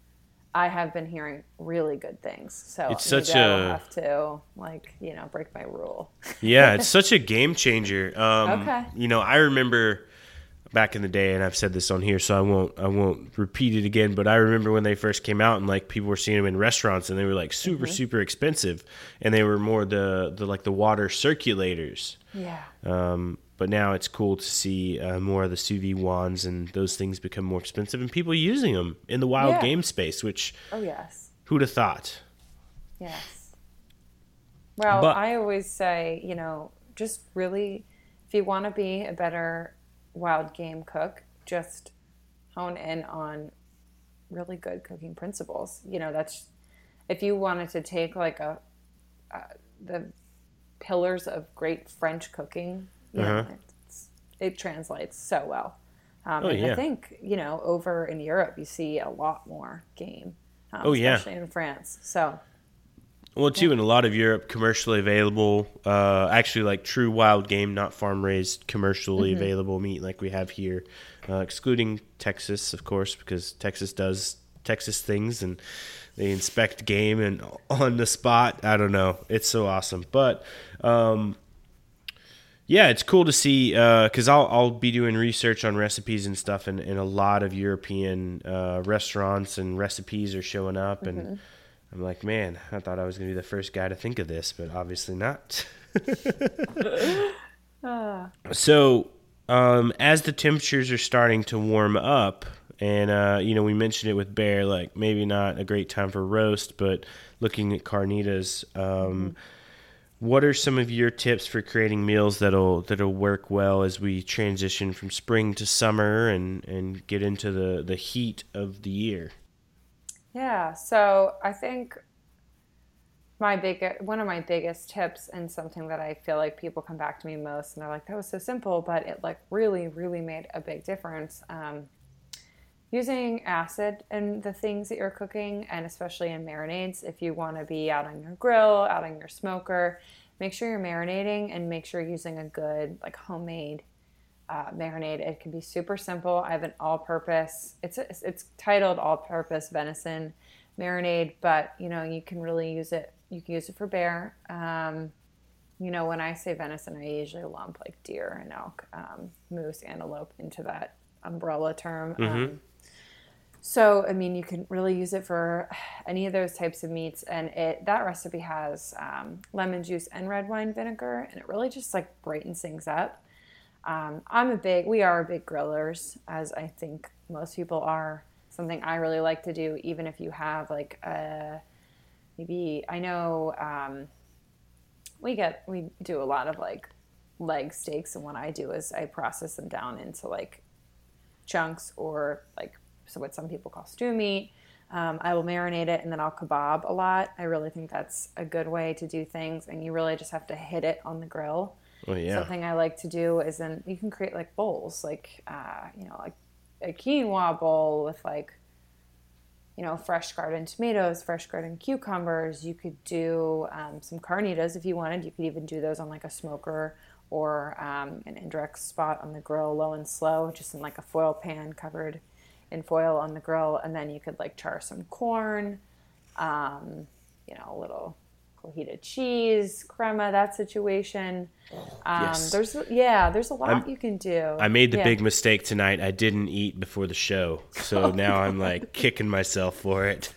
I have been hearing really good things. So it's such maybe a, I will have to like, you know, break my rule. Yeah. It's such a game changer. Um, okay. You know, I remember back in the day, and I've said this on here, so I won't I won't repeat it again, but I remember when they first came out and like people were seeing them in restaurants and they were like super mm-hmm. super expensive, and they were more the the like the water circulators. Yeah. Um but now it's cool to see uh, more of the sous vide wands, and those things become more expensive and people using them in the wild yeah. game space, which oh yes. Who'd have thought? Yes. Well, but, I always say, you know, just really if you want to be a better wild game cook, just hone in on really good cooking principles. You know, that's if you wanted to take like a uh, the pillars of great French cooking, you uh-huh. know, it's, it translates so well. Um, oh, and yeah. I think, you know, over in Europe, you see a lot more game, um, oh, yeah. especially in France. So, well, too, yeah. in a lot of Europe, commercially available, uh, actually like true wild game, not farm-raised, commercially mm-hmm. available meat like we have here, uh, excluding Texas, of course, because Texas does Texas things, and they inspect game and on the spot. I don't know. It's so awesome. But, um, yeah, it's cool to see because uh, I'll, I'll be doing research on recipes and stuff, and, and a lot of European uh, restaurants and recipes are showing up, and mm-hmm. I'm like, man, I thought I was going to be the first guy to think of this, but obviously not. ah. So um, as the temperatures are starting to warm up, and, uh, you know, we mentioned it with bear, like maybe not a great time for roast, but looking at carnitas, um, mm-hmm. what are some of your tips for creating meals that'll that'll work well as we transition from spring to summer and, and get into the, the heat of the year? Yeah, so I think my big one of my biggest tips, and something that I feel like people come back to me most and they're like, that was so simple, but it like really, really made a big difference. Um, using acid in the things that you're cooking, and especially in marinades, if you want to be out on your grill, out on your smoker, make sure you're marinating and make sure you're using a good like homemade Uh, marinade. It can be super simple. I have an all-purpose. It's it's titled all-purpose venison marinade, but you know you can really use it. You can use it for bear. Um, you know when I say venison, I usually lump like deer and elk, um, moose, antelope into that umbrella term. Mm-hmm. Um, so I mean, you can really use it for any of those types of meats, and it that recipe has um, lemon juice and red wine vinegar, and it really just like brightens things up. Um, I'm a big, we are big grillers, as I think most people are. Something I really like to do, even if you have like a, maybe, I know um, we get, we do a lot of like leg steaks, and what I do is I process them down into like chunks, or like, so what some people call stew meat. Um, I will marinate it and then I'll kebab a lot. I really think that's a good way to do things, and you really just have to hit it on the grill. Oh, yeah. Something I like to do is then you can create like bowls, like, uh, you know, like a quinoa bowl with like you know, fresh garden tomatoes, fresh garden cucumbers. You could do um, some carnitas if you wanted. You could even do those on like a smoker or um, an indirect spot on the grill, low and slow, just in like a foil pan covered in foil on the grill. And then you could like char some corn, um, you know, a little heated cheese, crema, that situation. Um, Yes. There's yeah, there's a lot I'm- you can do. I made the Yeah. big mistake tonight. I didn't eat before the show, so now I'm like kicking myself for it.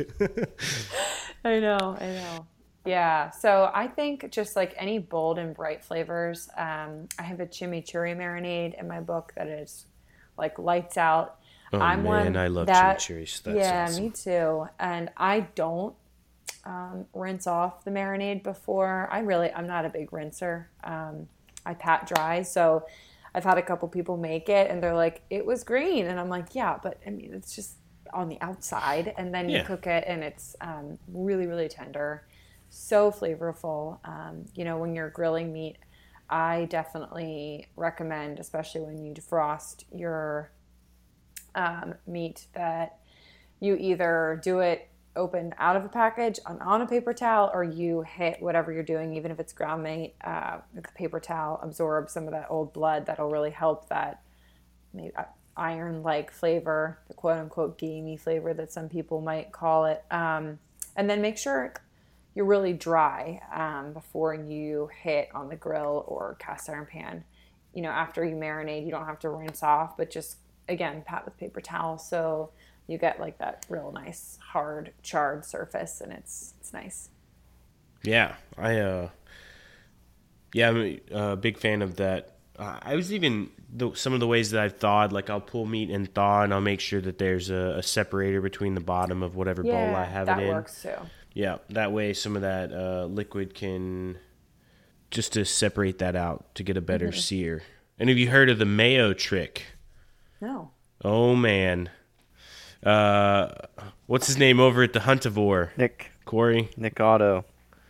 I know, I know. Yeah, so I think just like any bold and bright flavors. Um, I have a chimichurri marinade in my book that is like lights out. Oh I'm man, one I love that, chimichurri. That's yeah, awesome. me too. And I don't um, rinse off the marinade before. I really, I'm not a big rinser. Um, I pat dry, so I've had a couple people make it, and they're like, "It was green," and I'm like, "Yeah, but I mean, it's just on the outside." And then you Yeah. cook it, and it's um, really, really tender, so flavorful. Um, you know, when you're grilling meat, I definitely recommend, especially when you defrost your um, meat, that you either do it open out of a package on, on a paper towel, or you hit whatever you're doing, even if it's ground meat, uh, with the paper towel, absorb some of that old blood. That'll really help that maybe iron-like flavor, the quote-unquote gamey flavor that some people might call it. Um, and then make sure you're really dry um, before you hit on the grill or cast iron pan. You know, after you marinate, you don't have to rinse off, but just, again, pat with paper towel so you get like that real nice, hard, charred surface, and it's it's nice. Yeah, I uh, yeah, I'm a big fan of that. Uh, I was even the, some of the ways that I've thawed, like I'll pull meat and thaw, and I'll make sure that there's a, a separator between the bottom of whatever bowl I have that it in. works too. Yeah, that way some of that uh, liquid can just to separate that out to get a better Mm-hmm. sear. And have you heard of the mayo trick? No. Oh man, uh, what's his name over at the Huntivore? Nick Corey. Nick Otto.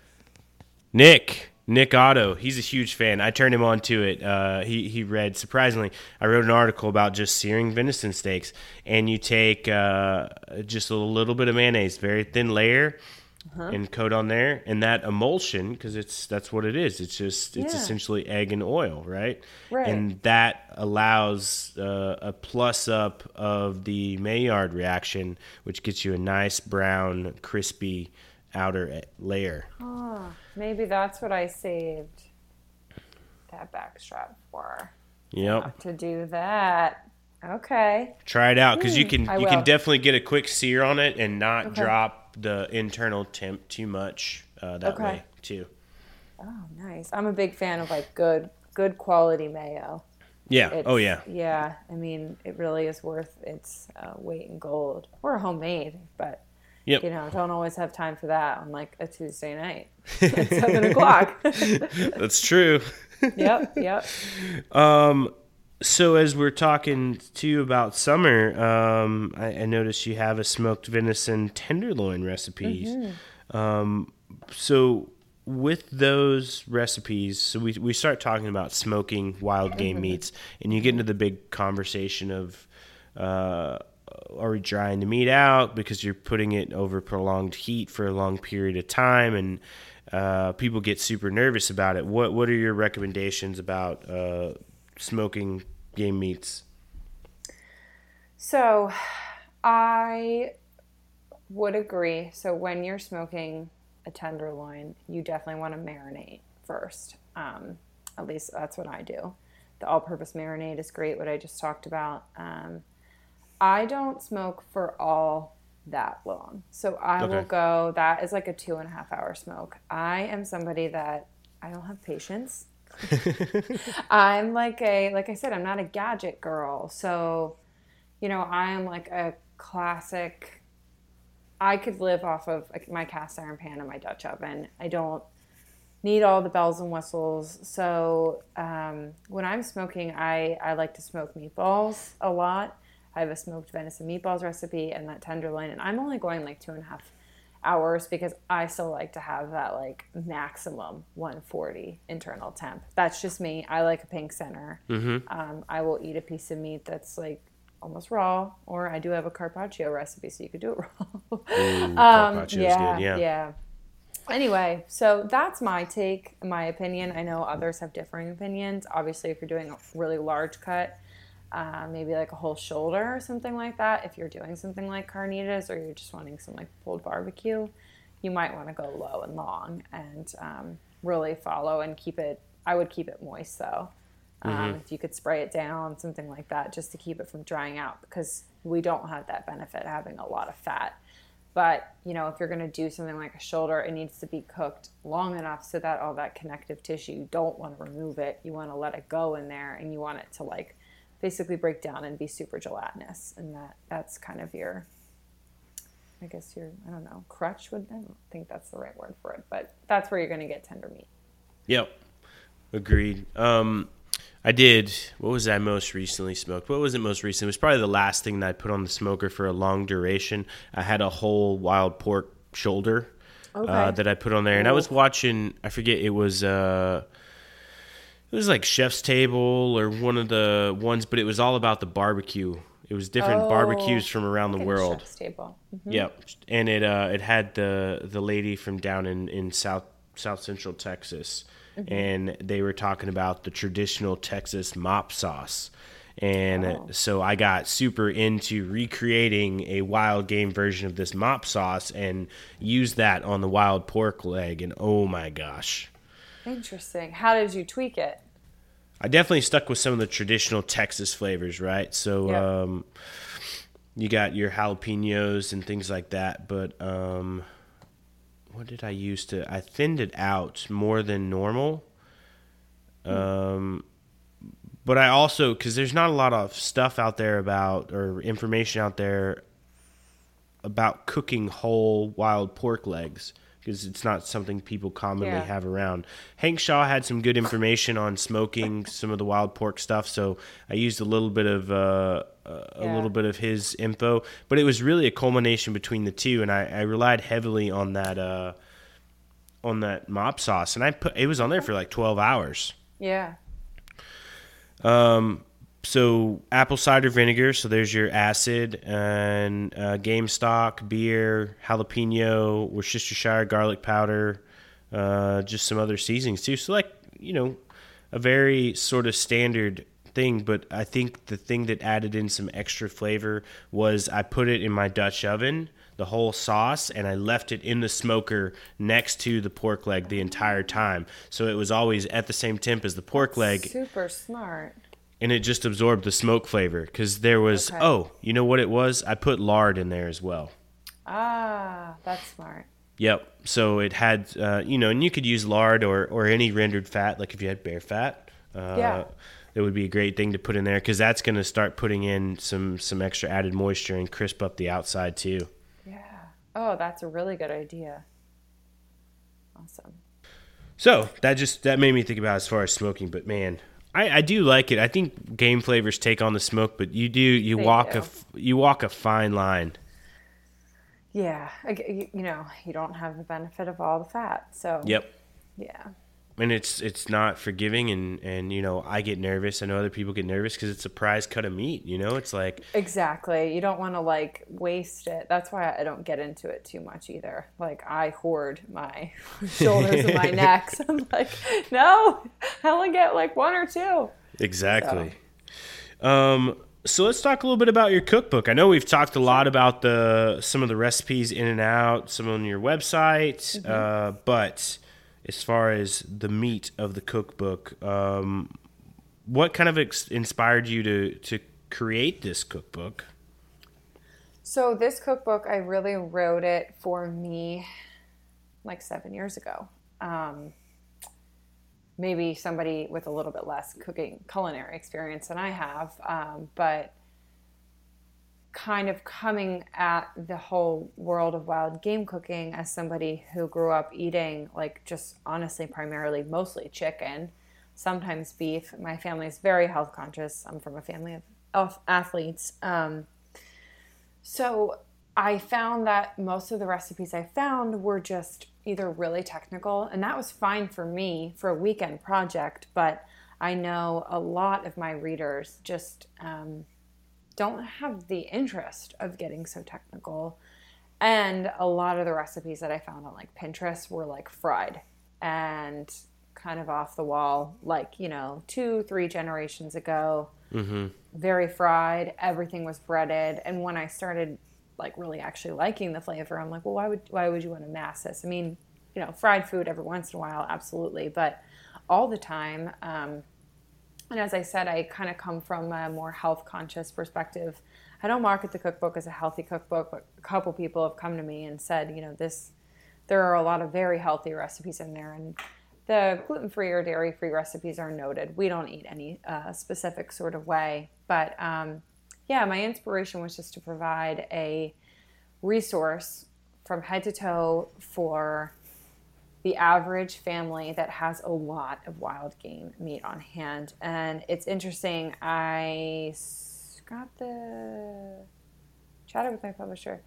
Nick. Nick Otto. He's a huge fan. I turned him on to it. Uh, he, he read, surprisingly, I wrote an article about just searing venison steaks. And you take uh, just a little bit of mayonnaise, very thin layer, and coat on there. And that emulsion, because it's that's what it is. It's just, it's Yeah. essentially egg and oil, right? Right. And that allows uh, a plus up of the Maillard reaction, which gets you a nice brown, crispy outer layer. Oh, maybe that's what I saved that backstrap for. Yep. To do that. Okay. Try it out because you can I you can will. definitely get a quick sear on it and not Okay. drop the internal temp too much uh, that Okay. way too. Oh, nice. I'm a big fan of like good good quality mayo. Yeah. It's, oh yeah. Yeah. I mean, it really is worth its uh, weight in gold. Or homemade, but Yep. you know, don't always have time for that on like a Tuesday night at seven o'clock. That's true. Yep. Yep. Um. So as we're talking to you about summer, um, I, I noticed you have a smoked venison tenderloin recipes. Mm-hmm. Um. So with those recipes, so we we start talking about smoking wild game Mm-hmm. meats, and you get into the big conversation of, uh, are we drying the meat out because you're putting it over prolonged heat for a long period of time, and uh, people get super nervous about it. What what are your recommendations about uh, smoking game meats? So I would agree. So when you're smoking a tenderloin, you definitely want to marinate first. Um, at least that's what I do. The all-purpose marinade is great, what I just talked about. Um, I don't smoke for all that long. So I will Okay. go, that is like a two and a half hour smoke. I am somebody that I don't have patience. I'm like a, like I said, I'm not a gadget girl. So, you know, I am like a classic, I could live off of like my cast iron pan and my Dutch oven. I don't need all the bells and whistles. So um, when I'm smoking, I, I like to smoke meatballs a lot. I have a smoked venison meatballs recipe and that tenderloin, and I'm only going like two and a half hours because I still like to have that like maximum one forty internal temp. That's just me. I like a pink center. Mm-hmm. Um, I will eat a piece of meat that's like almost raw, or I do have a carpaccio recipe, so you could do it raw. Ooh, um, carpaccio's yeah, good, yeah. yeah. Anyway, so that's my take, my opinion. I know others have differing opinions. Obviously, if you're doing a really large cut, uh, maybe like a whole shoulder or something like that, if you're doing something like carnitas or you're just wanting some like pulled barbecue, you might want to go low and long and um, really follow and keep it. I would keep it moist though. Um, Mm-hmm. If you could spray it down, something like that, just to keep it from drying out, because we don't have that benefit of having a lot of fat. But, you know, if you're going to do something like a shoulder, it needs to be cooked long enough so that all that connective tissue, you don't want to remove it. You want to let it go in there, and you want it to, like, basically break down and be super gelatinous. And that that's kind of your, I guess your, I don't know, crutch would, I don't think that's the right word for it. But that's where you're going to get tender meat. Yep. Agreed. Um, I did, what was I most recently smoked? What was it most recently? It was probably the last thing that I put on the smoker for a long duration. I had a whole wild pork shoulder Okay. uh, that I put on there. And I was watching, I forget, it was uh, it was like Chef's Table or one of the ones, but it was all about the barbecue. It was different Oh, barbecues from around the Like a world. chef's table. Mhm. Yep. And it uh, it had the, the lady from down in, in South South Central Texas. Mm-hmm. And they were talking about the traditional Texas mop sauce. And Oh. so I got super into recreating a wild game version of this mop sauce and used that on the wild pork leg. And oh my gosh. Interesting. How did you tweak it? I definitely stuck with some of the traditional Texas flavors, right? So Yep. um, you got your jalapenos and things like that. But um, what did I use to? I thinned it out more than normal. Um, but I also, because there's not a lot of stuff out there about, or information out there about cooking whole wild pork legs, because it's not something people commonly Yeah. have around. Hank Shaw had some good information on smoking some of the wild pork stuff, so I used a little bit of uh, a Yeah. little bit of his info. But it was really a culmination between the two, and I, I relied heavily on that uh, on that mop sauce, and I put it was on there for like twelve hours. Yeah. Um, so apple cider vinegar. So there's your acid and uh, game stock, beer, jalapeno, Worcestershire garlic powder, uh, just some other seasonings too. So like, you know, a very sort of standard thing. But I think the thing that added in some extra flavor was I put it in my Dutch oven, the whole sauce, and I left it in the smoker next to the pork leg the entire time. So it was always at the same temp as the pork leg. Super smart. And it just absorbed the smoke flavor because there was, Okay. oh, you know what it was? I put lard in there as well. Ah, that's smart. Yep. So it had, uh, you know, and you could use lard or, or any rendered fat, like if you had bear fat. Uh, Yeah. It would be a great thing to put in there because that's going to start putting in some, some extra added moisture and crisp up the outside too. Yeah. Oh, that's a really good idea. Awesome. So that just, that made me think about as far as smoking, but man, I, I do like it. I think game flavors take on the smoke, but you do, you They walk do. a, f- you walk a fine line. Yeah. I g- You you know, you don't have the benefit of all the fat. So, Yep. yeah. And it's it's not forgiving, and, and you know, I get nervous. I know other people get nervous because it's a prize cut of meat. You know, it's like, Exactly. You don't want to like waste it. That's why I don't get into it too much either. Like I hoard my shoulders and my necks. I'm like, no, I only get like one or two. exactly. Um, so let's talk a little bit about your cookbook. I know we've talked a lot about the some of the recipes in and out, some on your website, uh, but as far as the meat of the cookbook, um, what kind of ex- inspired you to to create this cookbook? So this cookbook, I really wrote it for me like seven years ago. Um, maybe somebody with a little bit less cooking culinary experience than I have, um, but kind of coming at the whole world of wild game cooking as somebody who grew up eating like just honestly primarily mostly chicken, sometimes beef. My family is very health conscious. I'm from a family of, of athletes. Um, so I found that most of the recipes I found were just either really technical, and that was fine for me for a weekend project, but I know a lot of my readers just um, don't have the interest of getting so technical. And a lot of the recipes that I found on like Pinterest were like fried and kind of off the wall, like, you know, two, three generations ago. Mm-hmm. Very fried. Everything was breaded. And when I started like really actually liking the flavor, I'm like, well, why would why would you want to mass this? I mean, you know, fried food every once in a while, absolutely, but all the time. Um, and as I said, I kind of come from a more health conscious perspective. I don't market the cookbook as a healthy cookbook, but a couple people have come to me and said, you know, this, there are a lot of very healthy recipes in there, and the gluten-free or dairy-free recipes are noted. We don't eat any uh, specific sort of way, but um, yeah, my inspiration was just to provide a resource from head to toe for the average family that has a lot of wild game meat on hand. And it's interesting, I got the, chatted with my publisher.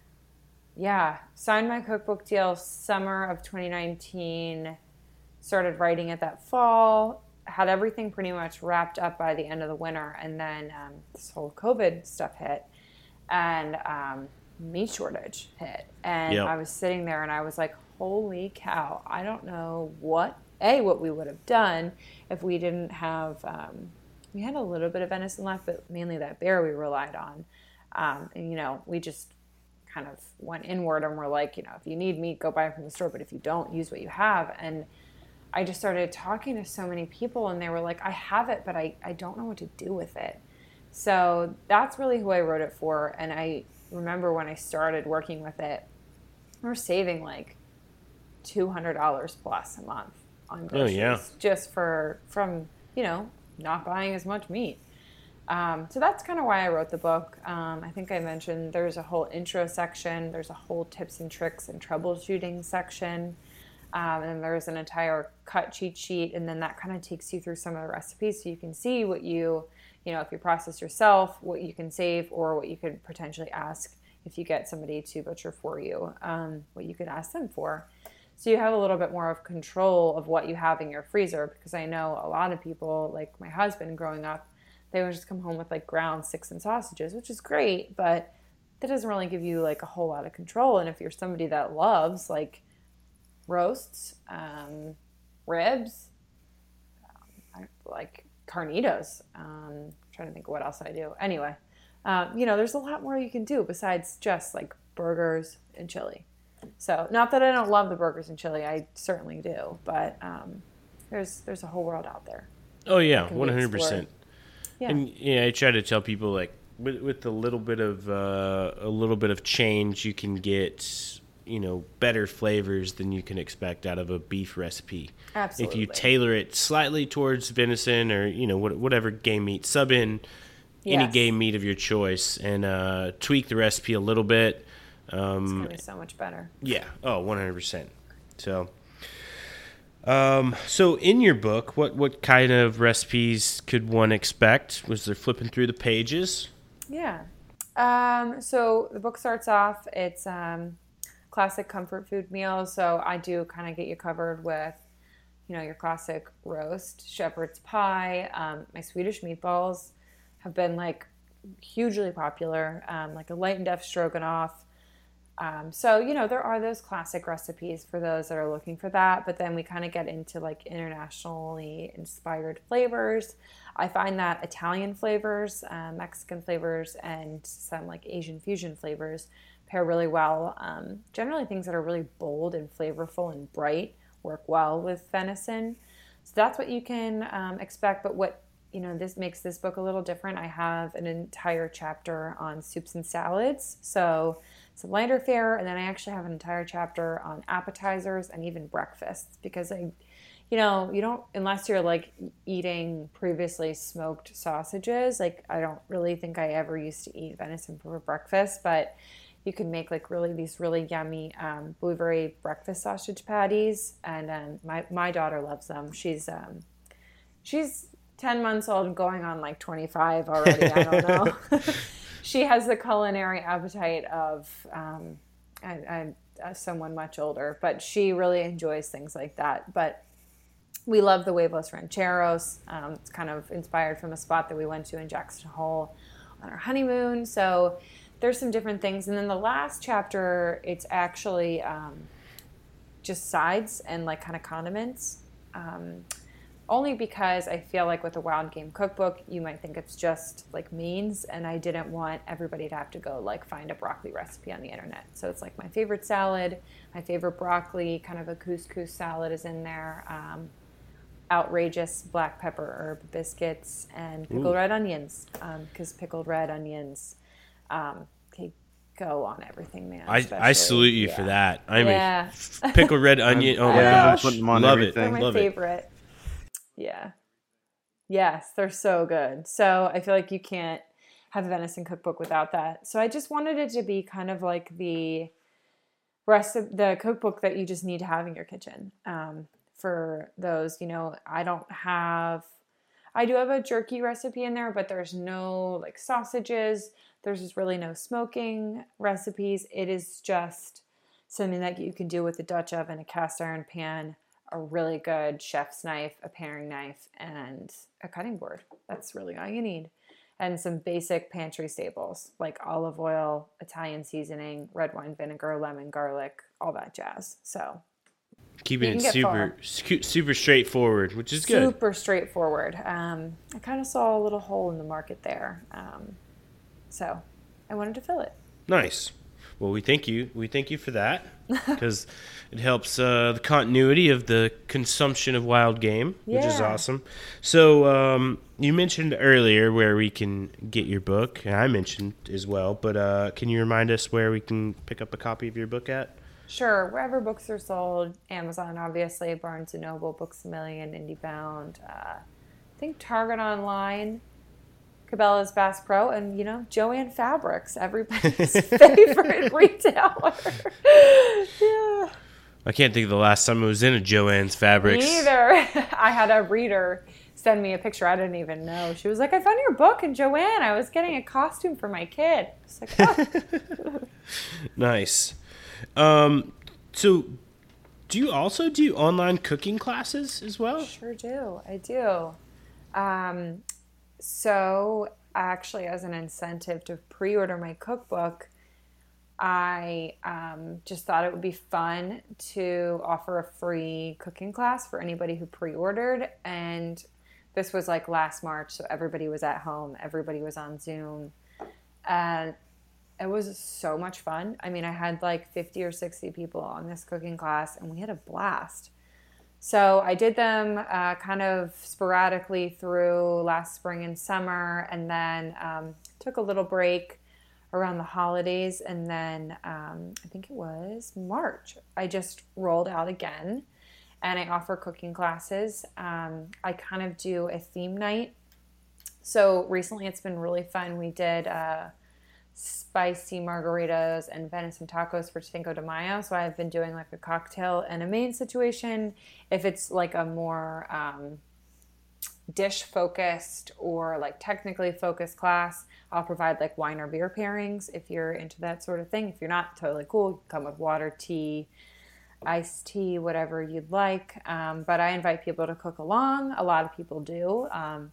Yeah, signed my cookbook deal summer of twenty nineteen, started writing it that fall, had everything pretty much wrapped up by the end of the winter, and then um, this whole COVID stuff hit, and um, meat shortage hit. And yep. I was sitting there and I was like, holy cow, I don't know what, A, what we would have done if we didn't have, um, we had a little bit of venison left, but mainly that bear we relied on. Um, and, you know, we just kind of went inward and we're like, you know, if you need meat, go buy it from the store, but if you don't, use what you have. And I just started talking to so many people and they were like, I have it, but I, I don't know what to do with it. So that's really who I wrote it for. And I remember when I started working with it, we were saving like two hundred dollars plus a month on groceries. Oh, yeah. Just for, from, you know, not buying as much meat. Um, so that's kind of why I wrote the book. Um, I think I mentioned there's a whole intro section. There's a whole tips and tricks and troubleshooting section. Um, and there's an entire cut cheat sheet. And then that kind of takes you through some of the recipes so you can see what you, you know, if you process yourself, what you can save or what you could potentially ask if you get somebody to butcher for you, um, what you could ask them for. So you have a little bit more of control of what you have in your freezer, because I know a lot of people, like my husband growing up, they would just come home with like ground sticks and sausages, which is great, but that doesn't really give you like a whole lot of control. And if you're somebody that loves like roasts, um, ribs, um, like carnitas, um, I'm trying to think of what else I do. Anyway, um, you know, there's a lot more you can do besides just like burgers and chili. So not that I don't love the burgers and chili, I certainly do, but um, there's there's a whole world out there. Oh yeah, one hundred percent. Yeah. And yeah, I try to tell people like with, with a little bit of uh, a little bit of change, you can get, you know, better flavors than you can expect out of a beef recipe. Absolutely. If you tailor it slightly towards venison or, you know, whatever game meat, sub in yes. any game meat of your choice and uh, tweak the recipe a little bit. Um, it's going to be so much better. Yeah. Oh, one hundred percent. So, um, so in your book, what, what kind of recipes could one expect? Was there flipping through the pages? Yeah. Um, so the book starts off, it's um, classic comfort food meals. So I do kind of get you covered with, you know, your classic roast, shepherd's pie. Um, my Swedish meatballs have been like hugely popular, um, like a light and def stroganoff. Um, so, you know, there are those classic recipes for those that are looking for that, but then we kind of get into like internationally inspired flavors. I find that Italian flavors, uh, Mexican flavors, and some like Asian fusion flavors pair really well. Um, generally things that are really bold and flavorful and bright work well with venison. So that's what you can um, expect, but what, you know, this makes this book a little different. I have an entire chapter on soups and salads. So it's a lighter fare, and then I actually have an entire chapter on appetizers and even breakfasts, because I, you know, you don't, unless you're like eating previously smoked sausages, like I don't really think I ever used to eat venison for breakfast, but you can make like really these really yummy um, blueberry breakfast sausage patties, and um, my my daughter loves them. She's um, she's ten months old and going on like twenty-five already. I don't know. She has the culinary appetite of um, I, I, someone much older, but she really enjoys things like that. But we love the huevos rancheros. Um, it's kind of inspired from a spot that we went to in Jackson Hole on our honeymoon. So there's some different things. And then the last chapter, it's actually um, just sides and like kind of condiments. Um, only because I feel like with a Wild Game cookbook, you might think it's just like mains, and I didn't want everybody to have to go like find a broccoli recipe on the internet. So it's like my favorite salad, my favorite broccoli, kind of a couscous salad is in there, um, outrageous black pepper herb biscuits, and pickled Ooh. red onions, because um, pickled red onions um, they go on everything, man. I, I salute you yeah. for that. I'm yeah. a pickled red onion. Oh my yeah, gosh, putting them on love everything. it. They're my love favorite. It. Yeah. Yes, they're so good. So I feel like you can't have a venison cookbook without that. So I just wanted it to be kind of like the rest of the cookbook that you just need to have in your kitchen. Um, for those, you know, I don't have, I do have a jerky recipe in there, but there's no like sausages. There's just really no smoking recipes. It is just something that you can do with a Dutch oven, a cast iron pan, a really good chef's knife, a paring knife, and a cutting board. That's really all you need. And some basic pantry staples like olive oil, Italian seasoning, red wine vinegar, lemon, garlic, all that jazz. So keeping it super super straightforward, which is good. Super straightforward. Um, I kind of saw a little hole in the market there. Um, so I wanted to fill it. Nice. Well, we thank you. We thank you for that because it helps uh, the continuity of the consumption of wild game, which yeah. is awesome. So um, you mentioned earlier where we can get your book, and I mentioned as well, but uh, can you remind us where we can pick up a copy of your book at? Sure. Wherever books are sold, Amazon, obviously, Barnes and Noble, Books A Million, IndieBound, uh, I think Target Online, Cabela's Bass Pro, and, you know, Joann Fabrics, everybody's favorite retailer. yeah. I can't think of the last time I was in a Joann's Fabrics. Me either. I had a reader send me a picture. I didn't even know. She was like, I found your book in Joann. I was getting a costume for my kid. I was like, oh. Nice. Um, so do you also do online cooking classes as well? Sure do. I do. Um, So actually, as an incentive to pre-order my cookbook, I um, just thought it would be fun to offer a free cooking class for anybody who pre-ordered. And this was like last March, so everybody was at home. Everybody was on Zoom. And it was so much fun. I mean, I had like fifty or sixty people on this cooking class, and we had a blast. So I did them uh, kind of sporadically through last spring and summer, and then um, took a little break around the holidays, and then um, I think it was March, I just rolled out again, and I offer cooking classes. Um, I kind of do a theme night. So recently it's been really fun. We did uh, spicy margaritas and venison tacos for Cinco de Mayo. So I've been doing like a cocktail and a main situation. If it's like a more um, dish focused or like technically focused class, I'll provide like wine or beer pairings if you're into that sort of thing. If you're not, totally cool. Come with water, tea, iced tea, whatever you'd like. Um, but I invite people to cook along. A lot of people do. Um,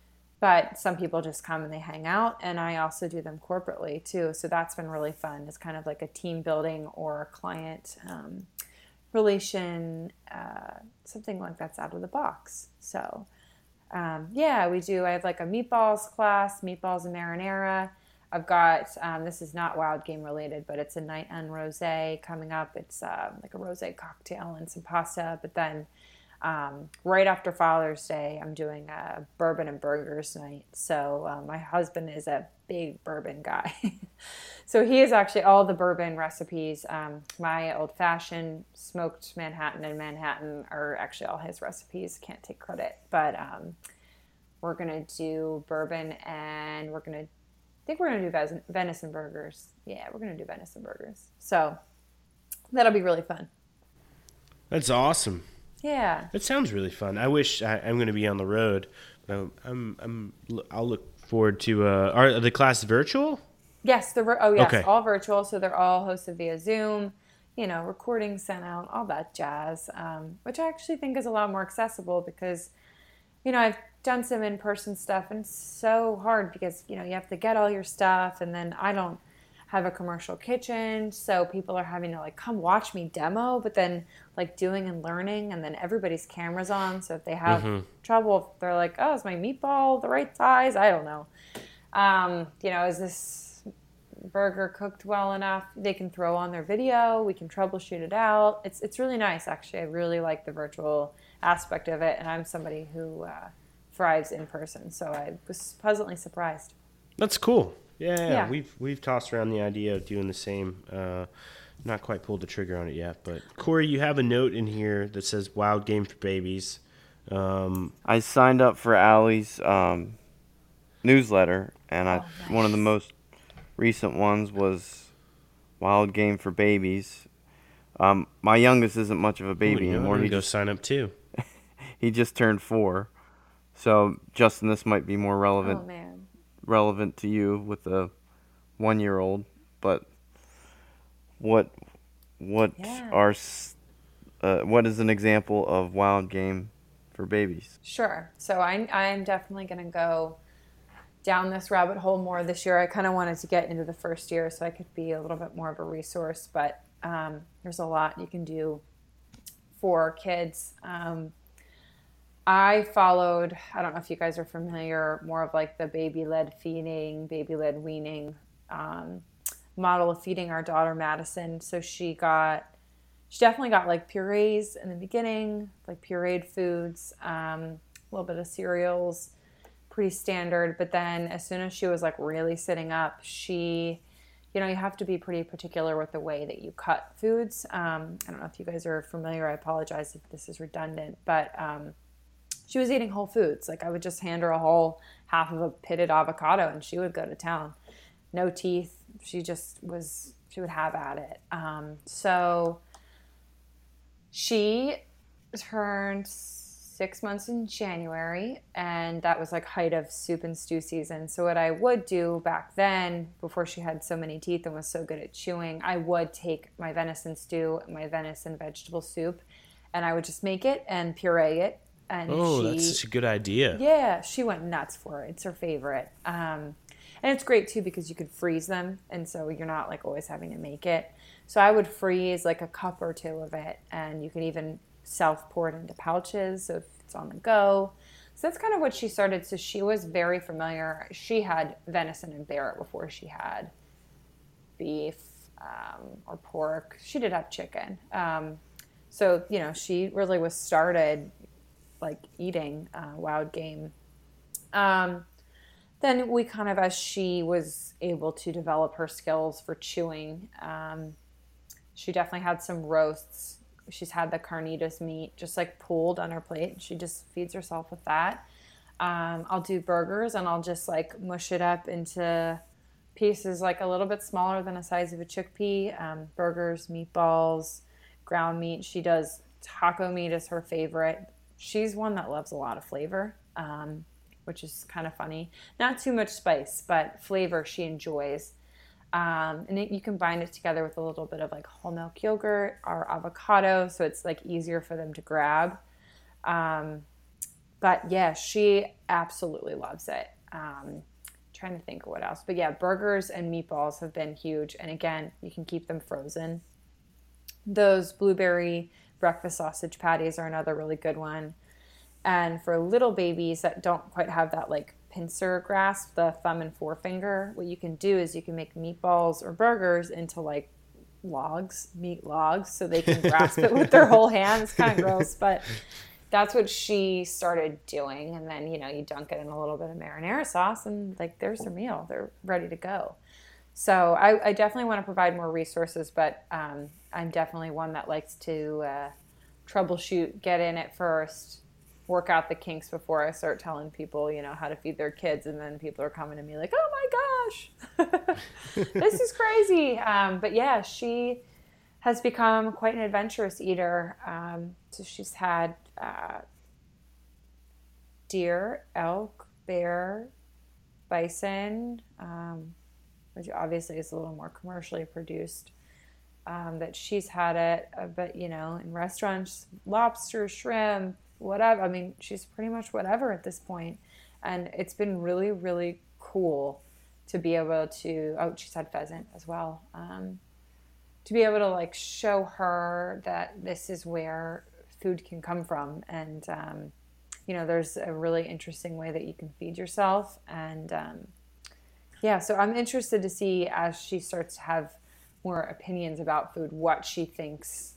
But some people just come and they hang out, and I also do them corporately too. So that's been really fun. It's kind of like a team building or a client um, relation, uh, something like that's out of the box. So um, yeah, we do. I have like a meatballs class, meatballs and marinara. I've got, um, this is not wild game related, but it's a night on rosé coming up. It's uh, like a rosé cocktail and some pasta, but then Um, right after Father's Day, I'm doing a bourbon and burgers night. So um, my husband is a big bourbon guy. So he is actually all the bourbon recipes. Um, my old-fashioned smoked Manhattan and Manhattan are actually all his recipes. Can't take credit. But um, we're going to do bourbon, and we're going to, I think we're going to do ves- venison burgers. Yeah, we're going to do venison burgers. So that'll be really fun. That's awesome. Yeah, that sounds really fun. I wish I, I'm going to be on the road. I'm, I'm, I'm, I'll look forward to. Uh, are the classes virtual? Yes, the oh yes, okay. all virtual. So they're all hosted via Zoom. You know, recordings sent out, all that jazz. Um, which I actually think is a lot more accessible because, you know, I've done some in-person stuff, and it's so hard because, you know, you have to get all your stuff, and then I don't have a commercial kitchen, so people are having to like come watch me demo, but then like doing and learning, and then everybody's cameras on, so if they have mm-hmm. trouble, they're like, oh, is my meatball the right size? I don't know. Um, you know, is this burger cooked well enough? They can throw on their video, we can troubleshoot it out. It's it's really nice, actually. I really like the virtual aspect of it, and I'm somebody who uh, thrives in person, so I was pleasantly surprised. That's cool. Yeah, yeah, Yeah. we've we've tossed around the idea of doing the same. Uh, not quite pulled the trigger on it yet, but Corey, you have a note in here that says "Wild Game for Babies." Um, I signed up for Allie's um, newsletter, and I Oh, nice. one of the most recent ones was Wild Game for Babies. Um, my youngest isn't much of a baby ooh, you know, anymore. I'm He gonna go just sign up too. he just turned four, so Justin, this might be more relevant. Oh, man. relevant to you with a one-year-old, but what what Yeah. are s- uh, what is an example of wild game for babies? Sure. So I, I'm definitely going to go down this rabbit hole more this year. I kind of wanted to get into the first year so I could be a little bit more of a resource, but um, there's a lot you can do for kids. Um, I followed, I don't know if you guys are familiar, more of like the baby-led feeding, baby-led weaning um, model of feeding our daughter Madison. So she got, she definitely got like purees in the beginning, like pureed foods, um, a little bit of cereals, pretty standard. But then as soon as she was like really sitting up, she, you know, you have to be pretty particular with the way that you cut foods. Um, I don't know if you guys are familiar. I apologize if this is redundant, but um, she was eating whole foods. Like I would just hand her a whole half of a pitted avocado and she would go to town. No teeth. She just was, she would have at it. Um, so she turned six months in January, and that was like height of soup and stew season. So what I would do back then, before she had so many teeth and was so good at chewing, I would take my venison stew, my venison vegetable soup, and I would just make it and puree it. And oh, she, that's such a good idea. yeah, she went nuts for it. It's her favorite. Um, and it's great too because you could freeze them, and so you're not like always having to make it. So I would freeze like a cup or two of it, and you can even self-pour it into pouches so if it's on the go. So that's kind of what she started. So she was very familiar. She had venison and Barrett before she had beef um, or pork. She did have chicken. Um, so, you know, she really was started like eating uh, wild game. Um, then we kind of, as she was able to develop her skills for chewing, um, she definitely had some roasts. She's had the carnitas meat just like pooled on her plate. She just feeds herself with that. Um, I'll do burgers and I'll just like mush it up into pieces like a little bit smaller than the size of a chickpea. Um, burgers, meatballs, ground meat. She does taco meat is her favorite. She's one that loves a lot of flavor, um, which is kind of funny. Not too much spice, but flavor she enjoys. Um, and it, you combine it together with a little bit of like whole milk yogurt or avocado, so it's like easier for them to grab. Um, but yeah, she absolutely loves it. Um, trying to think of what else, but yeah, burgers and meatballs have been huge. And again, you can keep them frozen. Those blueberry breakfast sausage patties are another really good one. And for little babies that don't quite have that like pincer grasp, the thumb and forefinger, what you can do is you can make meatballs or burgers into like logs, meat logs, so they can grasp it with their whole hand. It's kind of gross, but that's what she started doing. And then, you know, you dunk it in a little bit of marinara sauce and like there's their meal. They're ready to go. So I, I definitely want to provide more resources, but um, I'm definitely one that likes to uh, troubleshoot, get in it first, work out the kinks before I start telling people, you know, how to feed their kids. And then people are coming to me like, oh my gosh, this is crazy. Um, but yeah, she has become quite an adventurous eater. Um, so she's had uh, deer, elk, bear, bison, um, which obviously is a little more commercially produced, um, that she's had it. Uh, but, you know, in restaurants, lobster, shrimp, whatever. I mean, she's pretty much whatever at this point. And it's been really, really cool to be able to, oh, she's had pheasant as well. Um, to be able to like show her that this is where food can come from. And, um, you know, there's a really interesting way that you can feed yourself. And, um, yeah, so I'm interested to see as she starts to have more opinions about food, what she thinks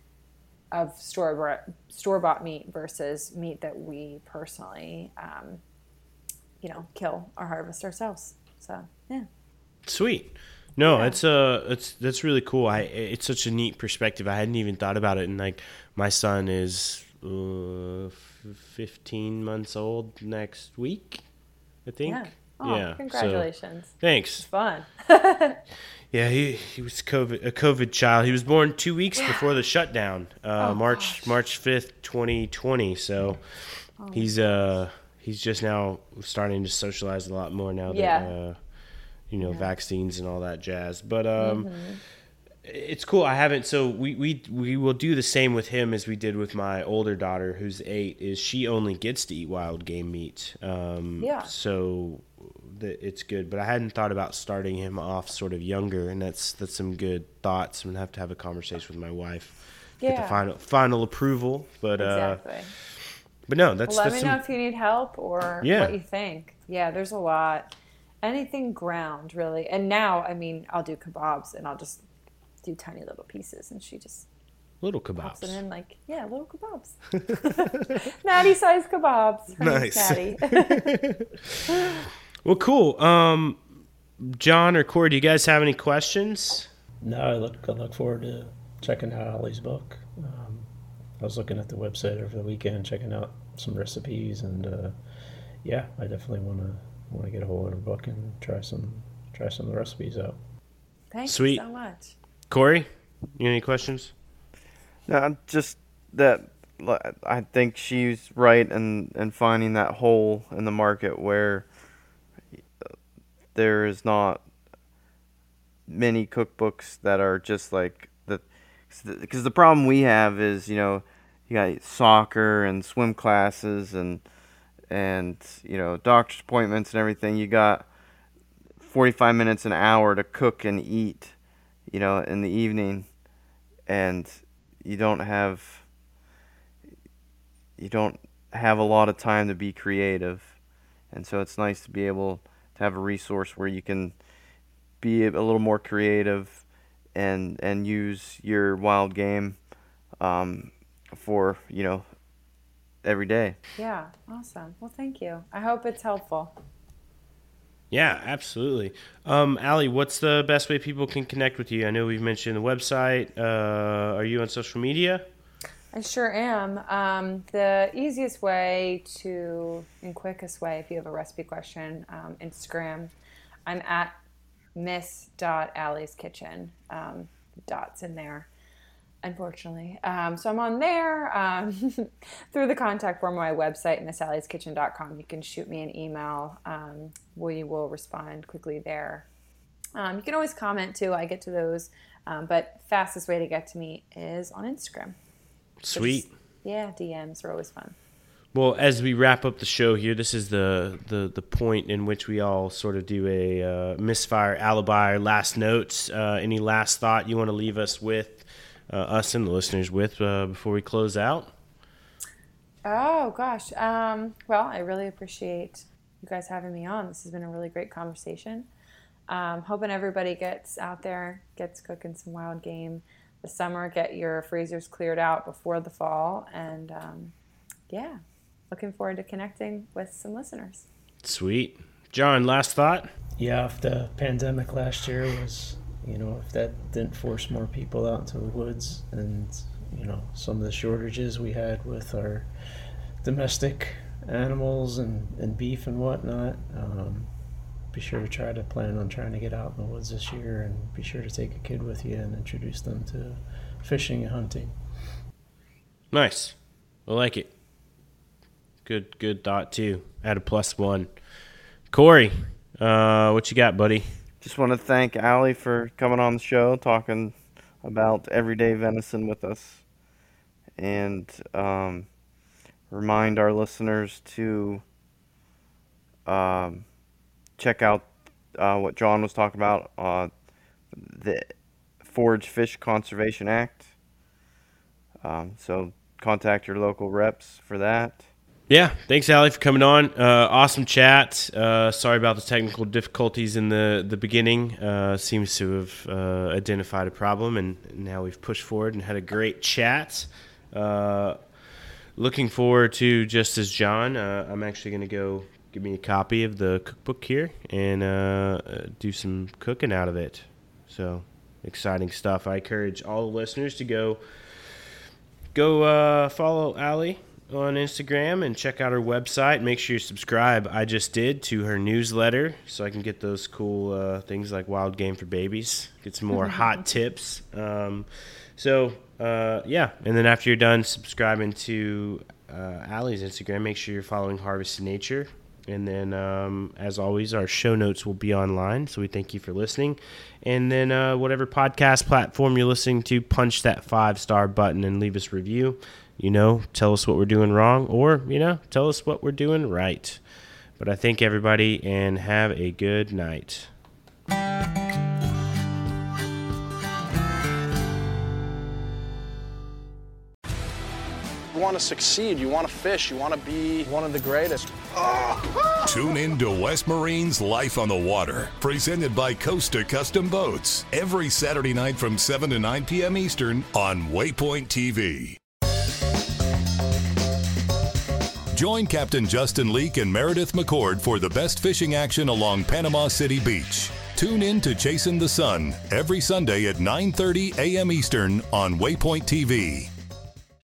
of store store bought meat versus meat that we personally, um, you know, kill or harvest ourselves. So yeah, sweet. No, Yeah. it's uh, it's that's really cool. I it's such a neat perspective. I hadn't even thought about it. And like, my son is uh, fifteen months old next week, I think. yeah. Oh, yeah. so- congratulations! thanks. It's fun. Yeah, he he was COVID a COVID child. He was born two weeks before the shutdown, uh, Oh, March gosh. March fifth, twenty twenty. So Oh, he's uh he's just now starting to socialize a lot more now that Yeah. uh, you know Yeah. vaccines and all that jazz. But um, Mm-hmm. it's cool. I haven't. So we, we we will do the same with him as we did with my older daughter, who's eight. Is she only gets to eat wild game meat? Um, Yeah. So that it's good. But I hadn't thought about starting him off sort of younger, and that's that's some good thoughts. I'm gonna have to have a conversation with my wife, get Yeah. the final final approval. But uh, Exactly. but no, that's Well, let that's me some, know if you need help or Yeah. what you think. Yeah, there's a lot. Anything ground, really. And now, I mean, I'll do kebabs and I'll just do tiny little pieces, and she just little pops it kebabs. in like, yeah, little kebabs. Natty sized kebabs. Her name's Nice. Natty. Well, cool. Um, John or Corey, do you guys have any questions? No, I look I look forward to checking out Ollie's book. Um, I was looking at the website over the weekend, checking out some recipes, and uh, yeah, I definitely want to want to get a hold of her book and try some try some of the recipes out. Thank Sweet. you so much. Corey, you any questions? No, just that li- I think she's right in, in finding that hole in the market where there is not many cookbooks that are just like the because the problem we have is, you know, you got soccer and swim classes and and you know doctor's appointments and everything. You got forty-five minutes an hour to cook and eat, you know, in the evening, and you don't have you don't have a lot of time to be creative. And so it's nice to be able to have a resource where you can be a little more creative and and use your wild game um, for, you know, every day. Yeah, awesome. Well, thank you. I hope it's helpful. Yeah, absolutely. Um, Allie, what's the best way people can connect with you? I know we've mentioned the website. Uh, are you on social media? I sure am. Um, the easiest way to, and quickest way, if you have a recipe question, um, Instagram. I'm at miss dot allie's kitchen. Um, dots in there, unfortunately. Um, so I'm on there. Um, through the contact form on my website, miss allies kitchen dot com. You can shoot me an email. Um, we will respond quickly there. Um, you can always comment too. I get to those. Um, but fastest way to get to me is on Instagram. So Sweet. just- yeah, D Ms are always fun. Well, as we wrap up the show here, this is the, the, the point in which we all sort of do a uh, misfire alibi or last notes. Uh, any last thought you want to leave us with, uh, us and the listeners with, uh, before we close out? Oh, gosh. Um, well, I really appreciate you guys having me on. This has been a really great conversation. Um, hoping everybody gets out there, gets cooking some wild game this summer. Get your freezers cleared out before the fall. And, um, yeah, looking forward to connecting with some listeners. Sweet. John, last thought? Yeah, if the pandemic last year was, you know, if that didn't force more people out into the woods and, you know, some of the shortages we had with our domestic animals and, and beef and whatnot, um, be sure to try to plan on trying to get out in the woods this year, and be sure to take a kid with you and introduce them to fishing and hunting. Nice. I like it. Good, good thought too. Add a plus one. Corey, uh, what you got, buddy? Just want to thank Allie for coming on the show, talking about everyday venison with us. And um, remind our listeners to um, check out uh, what John was talking about, uh, the Forage Fish Conservation Act. Um, so contact your local reps for that. Yeah, thanks, Allie, for coming on. Uh, awesome chat. Uh, sorry about the technical difficulties in the, the beginning. Uh, seems to have uh, identified a problem, and now we've pushed forward and had a great chat. Uh, looking forward to, just as John, uh, I'm actually going to go give me a copy of the cookbook here and uh, do some cooking out of it. So, exciting stuff. I encourage all the listeners to go, go uh, follow Allie on Instagram and check out her website. Make sure you subscribe. I just did to her newsletter so I can get those cool uh, things like Wild Game for Babies, get some more hot tips. Um, so, uh, yeah. And then after you're done subscribing to uh, Allie's Instagram, make sure you're following Harvested Nature. And then, um, as always, our show notes will be online, so we thank you for listening. And then uh, whatever podcast platform you're listening to, punch that five-star button and leave us a review. You know, tell us what we're doing wrong, or, you know, tell us what we're doing right. But I thank everybody, and have a good night. You want to succeed, you want to fish, you want to be one of the greatest. Oh. Tune in to West Marine's Life on the Water, presented by Costa Custom Boats, every Saturday night from seven to nine p.m. Eastern on Waypoint T V. Join Captain Justin Leake and Meredith McCord for the best fishing action along Panama City Beach. Tune in to Chasing the Sun every Sunday at nine thirty a.m. Eastern on Waypoint T V.